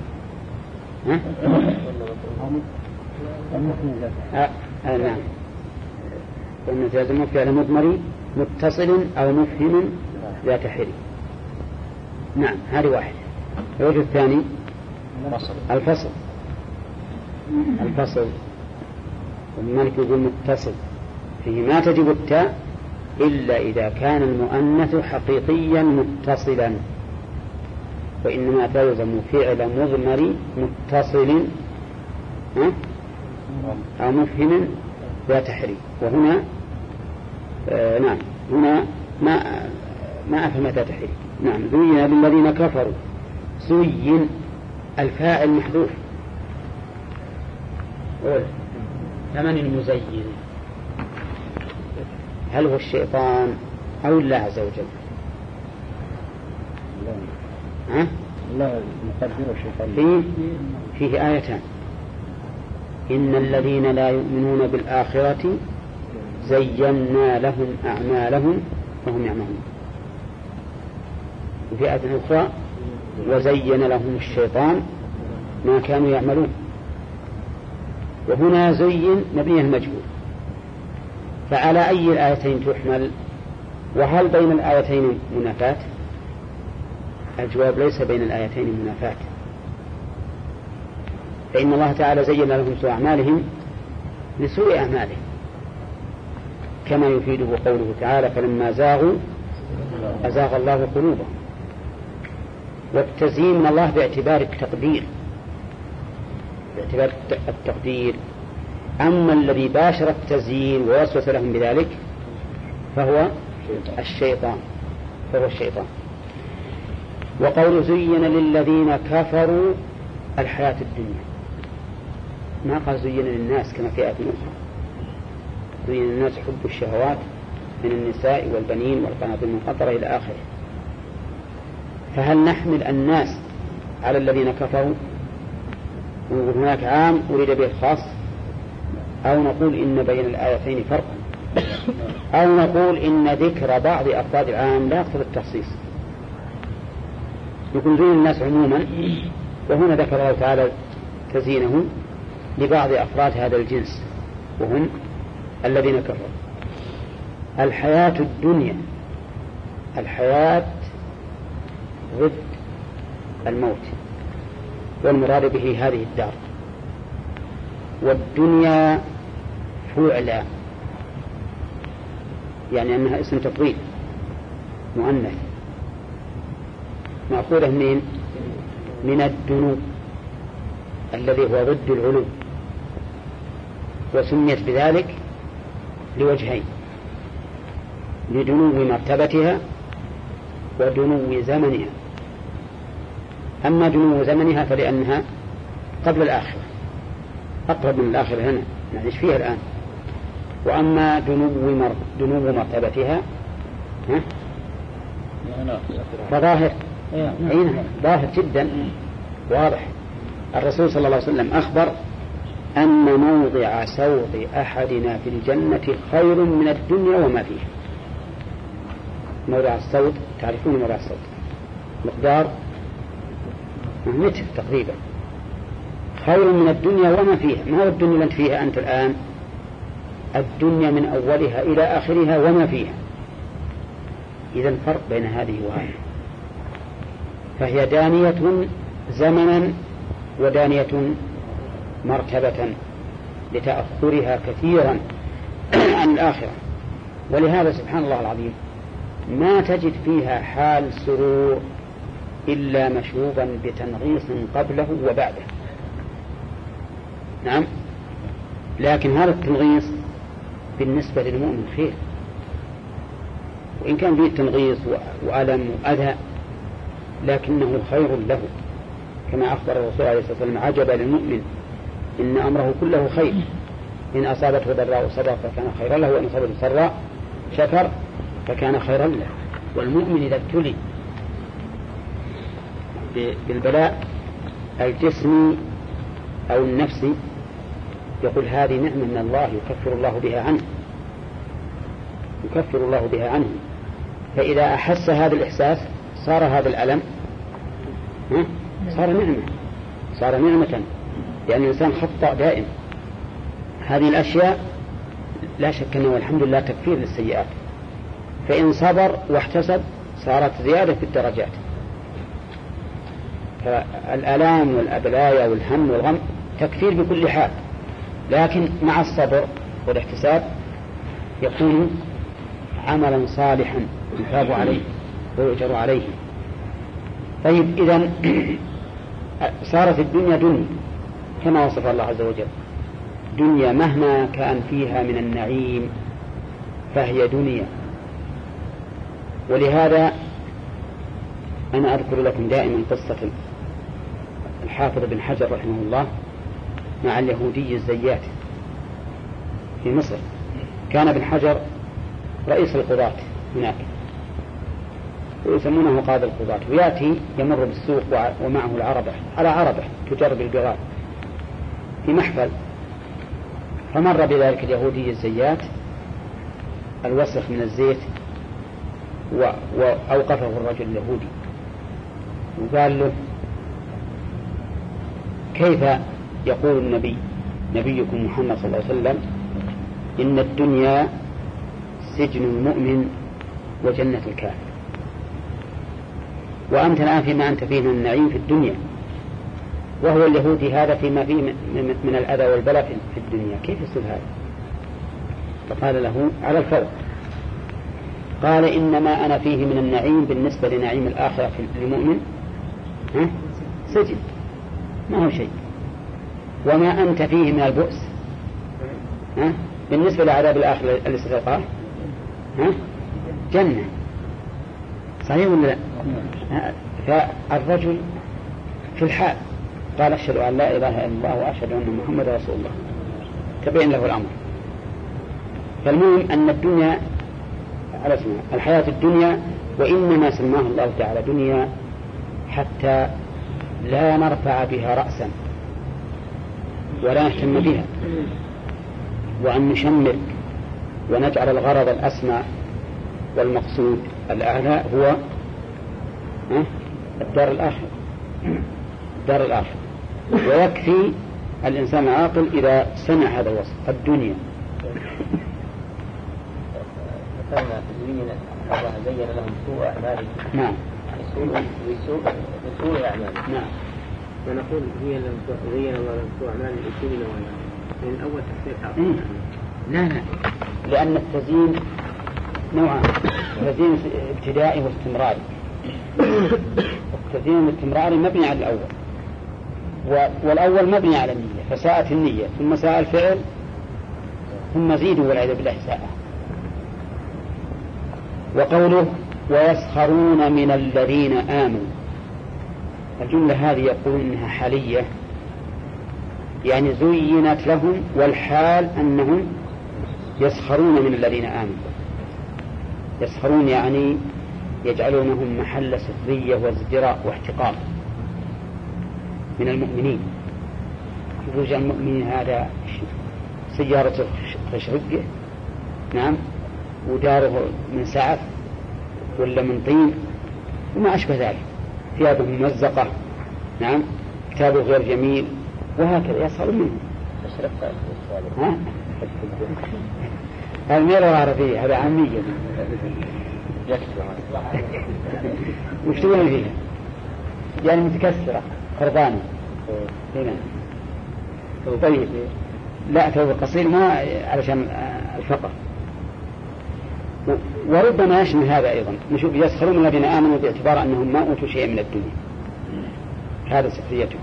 S1: نعم، وإنما تلزم فعل مضمري متصل أو مفهم ذات حري. نعم، هذه واحد. الوجه الثاني الفصل، وابن مالك يقول متصل فيه ما تجب التاء إلا إذا كان المؤنث حقيقيا متصلا، وإنما تلزم فعل مضمر متصل أو مفهم ذات حري. وهنا نعم، هنا ما أفهم ذات حري. نعم، زين للذين كفروا. زين الفاعل محذوف، ثمن المزين، هل هو الشيطان أو الله عز وجل؟
S2: لا مقدر الشيطان.
S1: فيه آيتان: إن الذين لا يؤمنون بالآخرة زينا لهم أعمالهم وهم يعملون. وفي آية أخرى وزين لهم الشيطان ما كانوا يعملون. وهنا زين مبني المجهول، فعلى أي الآيتين تحمل؟ وهل بين الآيتين منافات؟ الجواب ليس بين الآيتين منافات، فإن الله تعالى زين لهم سوء أعمالهم لسوء أعمالهم، كما يفيده قوله تعالى فلما زاغوا أزاغ الله قلوبهم. والتزيين من الله باعتبار التقدير، أما الذي باشر التزيين ووسوس لهم بذلك فهو الشيطان. وقول زين للذين كفروا الحياة الدنيا، ما قال زين للناس كما في آية أخرى. زين للناس حب الشهوات من النساء والبنين والقناطير المقنطرة إلى آخره. فهل نحمل الناس على الذين كفروا ونقول هناك عام أريد به الخاص، أو نقول إن بين الآيتين فرقا، أو نقول إن ذكر بعض أفراد العام لا يقتضي التخصيص؟ يكون زين الناس عموما، وهنا ذكر الله تعالى تزيينه لبعض أفراد هذا الجنس وهم الذين كفروا. الحياة الدنيا، الحياة ضد الموت، والمراد به هذه الدار. والدنيا فعلا، يعني أنها اسم تفضيل مؤنث، مأخوذة من الدنو الذي هو ضد العلو، وسميت بذلك لوجهين: لدنو مرتبتها ودنو زمنها. أما دنو زمنها فلأنها قبل الآخرة، أقرب من الآخرة هنا نعيش فيها الآن. وأما دنو مرتبتها فظاهر ظاهر جدا واضح. الرسول صلى الله عليه وسلم أخبر أن موضع سوط أحدنا في الجنة خير من الدنيا وما فيها. موضع السوط، تعرفون موضع السوط مقدار متر تقريبا، خير من الدنيا وما فيها. ما هو الدنيا اللي أنت فيها أنت الآن؟ الدنيا من أولها إلى آخرها وما فيها. إذن فرق بين هذه وهذه، فهي دانية زمنا ودانية مرتبة لتأخرها كثيرا عن الآخرة. ولهذا سبحان الله العظيم ما تجد فيها حال سرور إلا مشوبا بتنغيص قبله وبعده. نعم، لكن هذا التنغيص بالنسبة للمؤمن خير، وإن كان فيه تنغيص وألم وأذى لكنه خير له، كما أخبر الرسول عليه الصلاة والسلام: عجبا للمؤمن إن أمره كله خير، إن أصابته ضراء صبر فكان خيرا له، وإن أصابته سراء شكر فكان خيرا له. والمؤمن إذا ابتلي بالبلاء الجسمي أو النفسي يقول هذه نعمة من الله يكفر الله بها عنه. فإذا أحس هذا الإحساس صار هذا الألم صار نعمة، لأن الإنسان خطأ دائم. هذه الأشياء لا شك أنه الحمد لله تكفير للسيئات، فإن صبر واحتسب صارت زيادة في الدرجات. فالآلام والأبلايا والهم والغم تكفير بكل حال، لكن مع الصبر والاحتساب يكون عملا صالحا يثاب عليه ويؤجر عليه. طيب، إذن صارت الدنيا دنيا كما وصف الله عز وجل، دنيا مهما كان فيها من النعيم فهي دنيا. ولهذا أنا أذكر لكم دائما قصة الحافظ بن حجر رحمه الله مع اليهودي الزيات في مصر. كان ابن حجر رئيس القضاة هناك، ويسمونه قاضي القضاة، ويأتي يمر بالسوق ومعه العربة على عربة تجر بالبغال في محفل، فمر بذلك اليهودي الزيات الوسخ من الزيت وأوقفه الرجل اليهودي وقال له: كيف يقول نبيكم محمد صلى الله عليه وسلم إن الدنيا سجن المؤمن وجنة الكافر، وأنت الآن فيما أنت فيه من النعيم في الدنيا، وهو اليهودي هذا فيما فيه من الأذى والبلاء في الدنيا، كيف يصير هذا؟ فقال له على الفور، قال: إنما أنا فيه من النعيم بالنسبة لنعيم الآخرة للمؤمن سجن، ما هو شيء، وما أنت فيه من البؤس بالنسبة لعذاب الآخرة اللي ستلقاه جنة. صحيح ولا لا؟ فالرجل في الحال قال: أشهد أن لا إله إلا الله وأشهد أن محمد رسول الله، تبين له الأمر. فالمهم أن الدنيا على اسمها الحياة الدنيا، وإنما سماه الله تعالى دنيا حتى لا نرفع بها رأسا ولا نهتم بها، وأن نشمر ونجعل الغرض الأسمى والمقصود الأعلى هو الدار الآخرة. ويكفي الإنسان العاقل إذا سمع هذا الوصف الدنيا.
S3: ذكرنا الله زين لهم سوء أعمالهم.
S1: نعم.
S3: سوء أعمالهم.
S1: نعم.
S3: ونقول هي زين الله لهم سوء أعمالهم الدنيا والآخرة. من الأول تفسير حاصل.
S1: لا، لأن التزيين نوعان: تزيين ابتدائي واستمراري. التزيين الاستمراري مبني على الأول، والأول مبني على النية، فساءت النية ثم ساء الفعل ثم زيدوا والعياذ بالله ساء. وقوله: ويسخرون من الذين آمنوا، الجملة هذه يقول إنها حالية، يعني زينت لهم والحال أنهم يسخرون من الذين آمنوا. يسخرون يعني يجعلونهم محل سخرية وازدراء واحتقار من المؤمنين. يقول المؤمنين هذا سيارة خشرقه، نعم، وداره من سعف ولا من طين وما أشبه ذلك، ثيابه ممزقة، نعم، كتابه غير جميل، وهكذا يسخرون منه. هذا مير عربية، هذا عامية. وش تقولون فيها؟ يعني متكسرة خربانة. هنا طيب، لا ثوب قصير ما علشان الفقر. وربما يشمل هذا أيضا، نشوف يسخرون من الذين آمنوا باعتبار أنهم ما أوتوا شيء من الدنيا، هذا سخريتهم.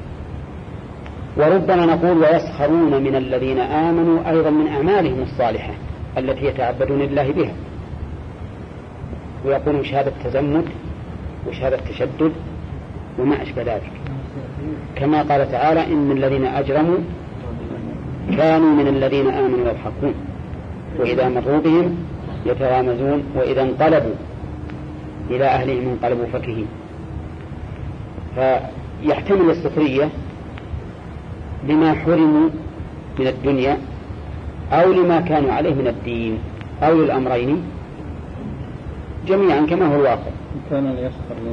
S1: وربما نقول ويسخرون من الذين آمنوا أيضا من أعمالهم الصالحة التي يتعبدون الله بها، ويقولون شهادة تزمت وشهادة تشدد وما أشبه ذلك، كما قال تعالى إن الذين أجرموا كانوا من الذين آمنوا يضحكون وإذا مروا بهم يتغامزون وإذا انقلبوا إلى أهلهم انقلبوا فكهين. فيحتمل السخرية لما حرموا من الدنيا أو لما كانوا عليه من الدين أو للأمرين جميعا كما هو الواقع.
S2: كانوا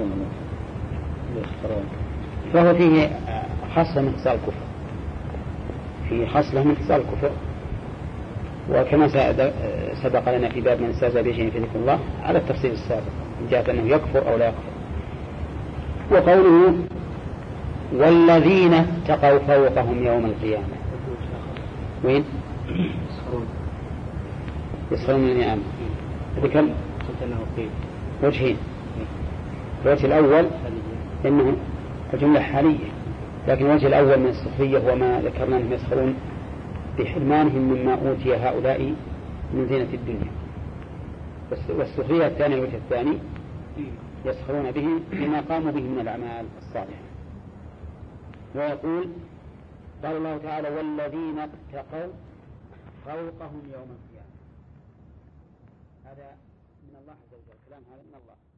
S2: يسخرون
S1: فهو فيه خصلة من خصال الكفر، فيه خصلة من خصال الكفر، وكما سبق لنا في باب من استهزأ بشيء في ذكر الله على التفصيل السابق من جهة أنه يكفر أو لا يكفر. وقوله والذين اتقوا فوقهم يوم القيامة، وين؟ يسخرون من الذين آمنوا. بكم؟ وجهين. الوجه الأول إنه الجملة حالية، لكن الوجه الأول من السخرية هو ما ذكرنا أنهم يسخرون بحرمانهم مما أوتي هؤلاء من زينة الدنيا. والسخرية الثانية الوجه الثاني يسخرون به بما قاموا به من الأعمال الصالحة. ويقول قال الله تعالى والذين اتقوا فوقهم يوم القيامة. هذا من الله عز وجل، كلام هذا من الله.